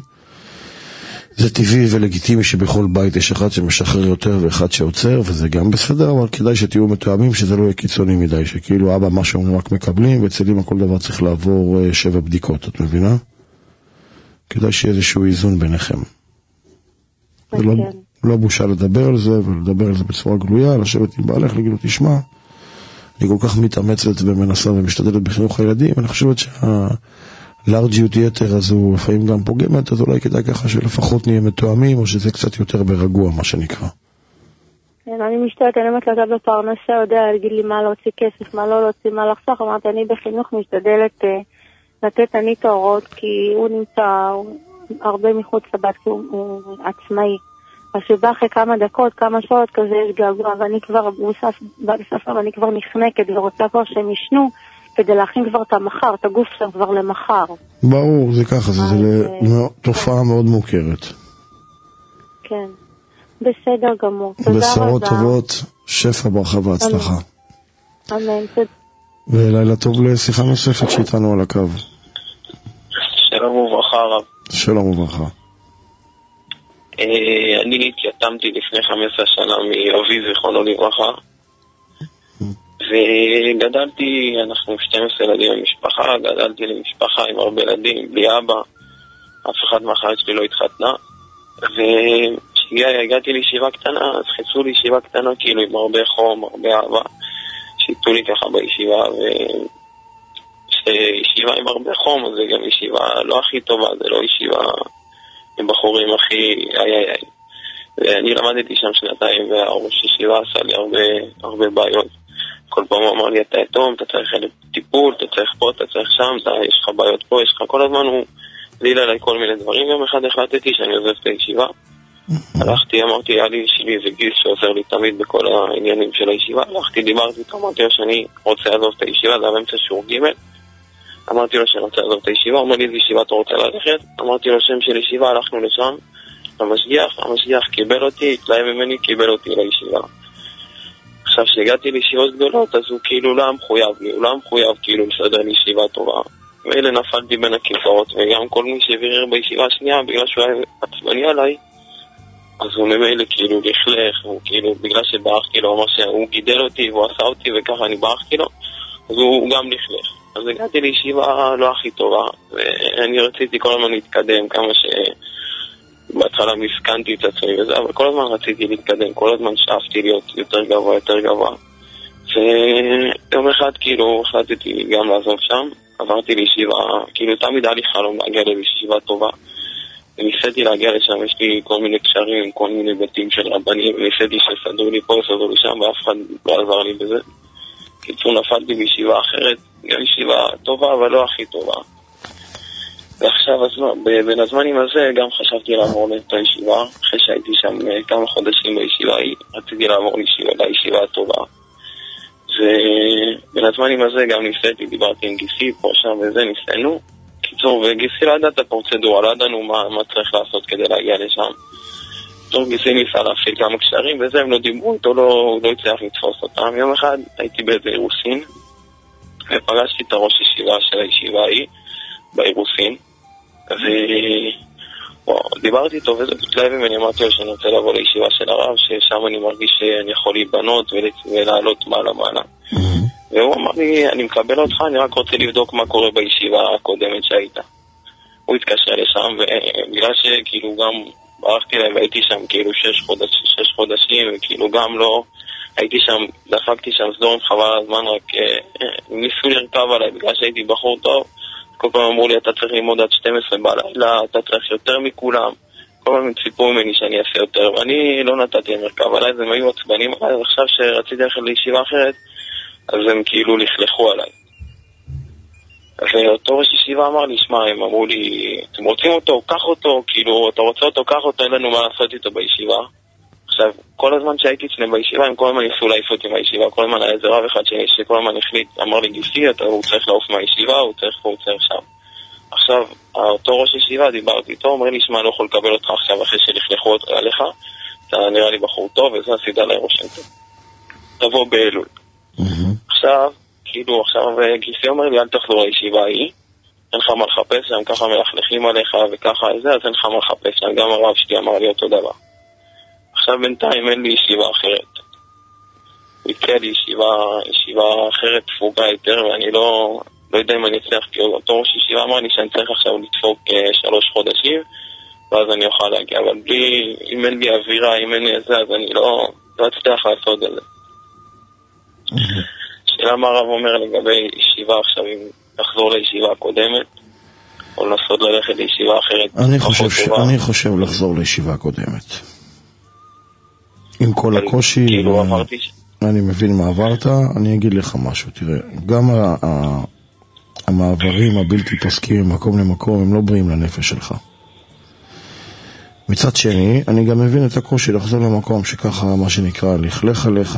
D: זה טבעי ולגיטימי שבכל בית יש אחד שמשחרר יותר ואחד שעוצר, וזה גם בסדר, אבל כדאי שתהיו מתואמים, שזה לא יהיה קיצוני מדי, שכאילו אבא מה שאומרים רק מקבלים, ואצל אמא כל דבר צריך לעבור שבע בדיקות, את מבינה? כדאי שיהיה איזשהו איזון ביניכם. זה לא, לא בושה לדבר על זה, ולדבר על זה בצורה גלויה, לשבת עם בעלך, להגיד לו, תשמע, אני כל כך מתאמצת ומנסה ומשתדלת בחינוך הילדים, אני חושבת שהלארג'יות יתר הזו לפעמים גם פוגמת, אז אולי כדאי ככה שלפחות נהיה מתואמים, או שזה קצת יותר ברגוע, מה שנקרא.
G: כן, אני משתדלת, אני אומרת לגב בפרנסה, יודע להגיד לי מה להוציא כסף, מה לא להוציא, מה לחסוך, אמרת, אני בחינוך משתדלת לתת אני את ההוראות, כי הוא נמצא הרבה מחוץ לבת, כי הוא, הוא עצמאי. אז שבא אחרי כמה דקות, כמה שעות כזה יש געגוע, ואני כבר בא לספר, ואני כבר נחנקת, ורוצה כבר שהם ישנו, כדי להכין כבר את המחר, את הגוף שם כבר למחר.
D: ברור, זה ככה, זה, זה תופעה מאוד מוכרת.
G: כן, בסדר גמור. תודה רבה.
D: בשורות טובות, שפע, ברכה והצלחה.
G: אמן, תודה.
D: ולילה טוב לשיחה נוספת שאיתנו על הקו.
H: שלום וברכה רב.
D: שלום וברכה.
H: אני התייתמתי לפני חמש עשרה שנה מאבי זיכרונו לברכה, וגדלתי, אנחנו שנים עשר ילדים במשפחה, גדלתי למשפחה עם הרבה ילדים, בלי אבא, אף אחד מהחיים שלי לא התחתנה, וכשהגעתי לישיבה קטנה, אז חיפשו לי ישיבה קטנה כאילו עם הרבה חום, הרבה אהבה, שיתו לי ככה בישיבה, ושישיבה עם הרבה חום, אז זה גם ישיבה לא הכי טובה, זה לא ישיבה עם בחורים הכי איי איי איי. ואני למדתי שם שנתיים, והראש ישיבה עשה לי הרבה, הרבה בעיות. כל פעם הוא אמר לי, אתה יתום, אתה צריך טיפול, אתה צריך פה, אתה צריך שם, אתה, יש לך בעיות פה, יש לך כל הזמן, הוא ליל עליי כל מיני דברים. יום אחד החלטתי שאני עוזב את הישיבה. הלכתי, אמרתי, היה לי שלי איזה גיס שעוזר לי תמיד בכל העניינים של הישיבה. הלכתי, דיברתי, אמרתי לו שאני רוצה לעזוב את הישיבה, זה היה באמצע שיעור ג'. אמרתי לו שאני רוצה לעזוב את הישיבה, אמר לי איזה ישיבה אתה רוצה ללכת, אמרתי לו שם של ישיבה, הלכנו לשם, המשגיח, המשגיח קיבל אותי, התלהב ממני, קיבל אותי לישיבה. עכשיו שהגעתי לישיבות גדולות, אז הוא כאילו לא מחויב לי, הוא לא מחויב כאילו לסדר לי ישיבה טובה. ואלה נפלתי בין הכיסאות, וגם כל מי שהעביר בישיבה השנייה, בגלל שהוא היה עצבני עליי, אז הוא ממילא כאילו לכלך, הוא כאילו, בגלל שבאחתי לו, אמר שהוא גידל אותי והוא עשה אותי וככה אני באחתי לו, אז הוא גם לכלך. אז הגעתי לישיבה לא הכי טובה, ואני רציתי כל הזמן להתקדם, כמה שבהתחלה מסכנתי את עצמי וזה, אבל כל הזמן רציתי להתקדם, כל הזמן שאפתי להיות יותר גבוה, יותר גבוה. ויום אחד כאילו החלטתי גם לעזוב שם, עברתי לישיבה, כאילו תמיד היה לי חלום להגיע לישיבה טובה, וניסיתי להגיע לשם, יש לי כל מיני קשרים עם כל מיני בתים של רבנים, וניסיתי שסדרו לי פה, סדרו לי שם, ואף אחד לא עזר לי בזה. קיצור נפלתי בישיבה אחרת, גם ישיבה טובה אבל לא הכי טובה. ועכשיו בין הזמנים הזה גם חשבתי לעבור לאותה ישיבה, אחרי שהייתי שם כמה חודשים בישיבה, רציתי לעבור לישיבה, לישיבה הטובה. ובין הזמנים הזה גם ניסיתי, דיברתי עם גיסי פה שם וזה, ניסינו. קיצור, וגיסי לא ידע את הפרוצדורה, לא ידענו מה, מה צריך לעשות כדי להגיע לשם. דוקטור גיסי ניסה להפעיל כמה קשרים, וזה הם לא דיברו איתו, לא, לא הצליח לתפוס אותם. יום אחד הייתי באיזה אירוסין, ופגשתי את הראש ישיבה של הישיבה ההיא, באירוסין, ודיברתי איתו וזה מתלהב ממני, אמרתי לו שאני רוצה לבוא לישיבה של הרב, ששם אני מרגיש שאני יכול להיבנות ולעלות מעלה מעלה. והוא אמר לי, אני מקבל אותך, אני רק רוצה לבדוק מה קורה בישיבה הקודמת שהיית. הוא התקשר לשם, ובגלל שכאילו גם ברחתי להם והייתי שם כאילו שש, חודש, שש חודשים, וכאילו גם לא הייתי שם, דפקתי שם סדור עם חבל הזמן, רק ניסו לרכב עליי בגלל שהייתי בחור טוב. כל פעם אמרו לי, אתה צריך ללמוד עד שתים עשרה בלילה, אתה צריך יותר מכולם. כל פעם הם ציפו ממני שאני אעשה יותר, ואני לא נתתי לרכב עליי, אז הם היו עצבנים עליי, עכשיו שרציתי ללכת לישיבה אחרת, אז הם כאילו לכלכו עליי. ואותו ראש ישיבה אמר לי, שמע, הם אמרו לי, אתם רוצים אותו, קח אותו, כאילו, אתה רוצה אותו, קח אותו, אין לנו מה לעשות איתו בישיבה. עכשיו, כל הזמן שהייתי אצלם בישיבה, הם כל הזמן ניסו להעיף אותי מהישיבה, כל הזמן היה איזה רב אחד שכל הזמן החליט, אמר לי, גיסי, הוא צריך לעוף מהישיבה, הוא צריך פה, הוא צריך שם. עכשיו, אותו ראש ישיבה, דיברתי איתו, אומר לי, שמע, לא יכול לקבל אותך עכשיו אחרי שלכלכו עליך, אתה נראה לי בחור טוב, וזה הסידה לרושם טוב. תבוא באלול. עכשיו, כאילו, עכשיו גיסי אומר לי, אל תחזור לישיבה ההיא, אין לך מה לחפש שם, ככה מלכלכים עליך וככה איזה, אז אין לך מה לחפש שם, גם הרב שלי אמר לי אותו דבר. עכשיו בינתיים אין לי ישיבה אחרת. הוא יקרה לי ישיבה, ישיבה אחרת תפוגה יותר, ואני לא, לא יודע אם אני אצליח, כי אותו ראש ישיבה אמר לי שאני צריך עכשיו לדפוק שלוש חודשים, ואז אני אוכל להגיע, אבל בלי, אם אין לי אווירה, אם אין לי איזה, אז אני לא, לא אצליח לעשות את זה. שאלה מה הרב אומר לגבי ישיבה עכשיו, אם לחזור לישיבה הקודמת, או לנסות ללכת לישיבה אחרת.
D: אני חושב, ש... אני חושב לחזור לישיבה הקודמת. עם כל הקושי,
H: כאילו עברתי ש...
D: אני מבין מה עברת, אני אגיד לך משהו, תראה, גם ה... ה... המעברים הבלתי פוסקים ממקום למקום, הם לא בריאים לנפש שלך. מצד שני, אני גם מבין את הקושי לחזור למקום שככה, מה שנקרא, לכלך עליך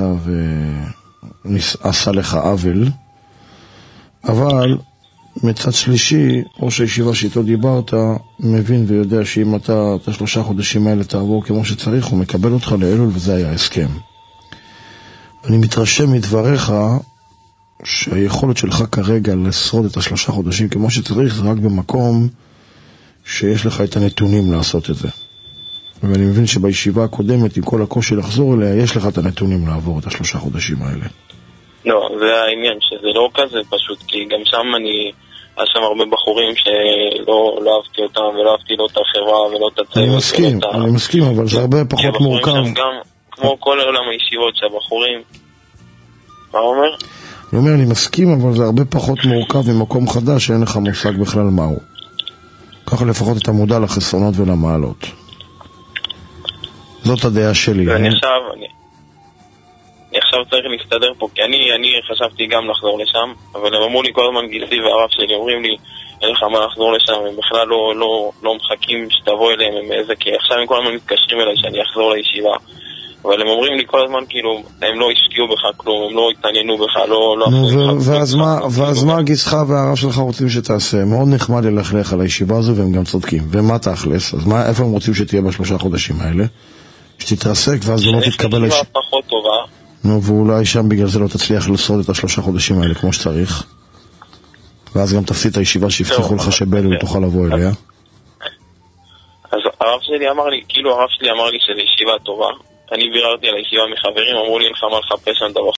D: ועשה לך עוול, אבל מצד שלישי, ראש הישיבה שאיתו דיברת, מבין ויודע שאם אתה את השלושה חודשים האלה תעבור כמו שצריך, הוא מקבל אותך לאלול, וזה היה הסכם. אני מתרשם מדבריך שהיכולת שלך כרגע לשרוד את השלושה חודשים כמו שצריך, זה רק במקום שיש לך את הנתונים לעשות את זה. ואני מבין שבישיבה הקודמת, עם כל הקושי לחזור אליה, יש לך את הנתונים לעבור את השלושה חודשים האלה.
H: לא, זה העניין, שזה לא כזה פשוט, כי גם שם אני, היה שם הרבה בחורים שלא לא אהבתי אותם, ולא אהבתי לא את החברה, ולא את הצוות.
D: אני מסכים, אני מסכים, אבל זה הרבה פחות מורכב.
H: גם, כמו כל עולם הישיבות שהבחורים, מה אומר?
D: אני אומר, אני מסכים, אבל זה הרבה פחות מורכב ממקום חדש, שאין לך מושג בכלל מהו. ככה לפחות אתה מודע לחסרונות ולמעלות. זאת הדעה שלי.
H: ואני עכשיו, אני... אני עכשיו צריך להסתדר פה, כי אני, אני חשבתי גם לחזור לשם, אבל הם אמרו לי כל הזמן גיסי והרב שלי, אומרים לי, אין לך מה לחזור לשם, הם בכלל לא, לא, לא מחכים שתבוא אליהם, הם איזה, כי עכשיו הם כל הזמן מתקשרים אליי שאני אחזור לישיבה, אבל הם אומרים לי כל הזמן, כאילו, הם לא השקיעו בך כלום, הם לא התעניינו בך, לא, לא...
D: ואז מה, ואז מה גיסך והרב שלך רוצים שתעשה? מאוד נחמד ללכלך על הישיבה הזו, והם גם צודקים. ומה תאכלס? אז מה, איפה הם רוצים שתהיה בשלושה חודשים האלה? שתתרסק, ואז לא תתקבל...
H: ישיבה פחות טובה.
D: נו, ואולי שם בגלל זה לא תצליח לשרוד את השלושה חודשים האלה כמו שצריך. ואז גם תפסיד את הישיבה שהבטיחו לך שבאלול ותוכל לבוא אליה.
H: אז הרב שלי אמר לי, כאילו הרב שלי אמר לי שזה ישיבה טובה. אני ביררתי על הישיבה מחברים, אמרו לי לך מה לחפש שם דבר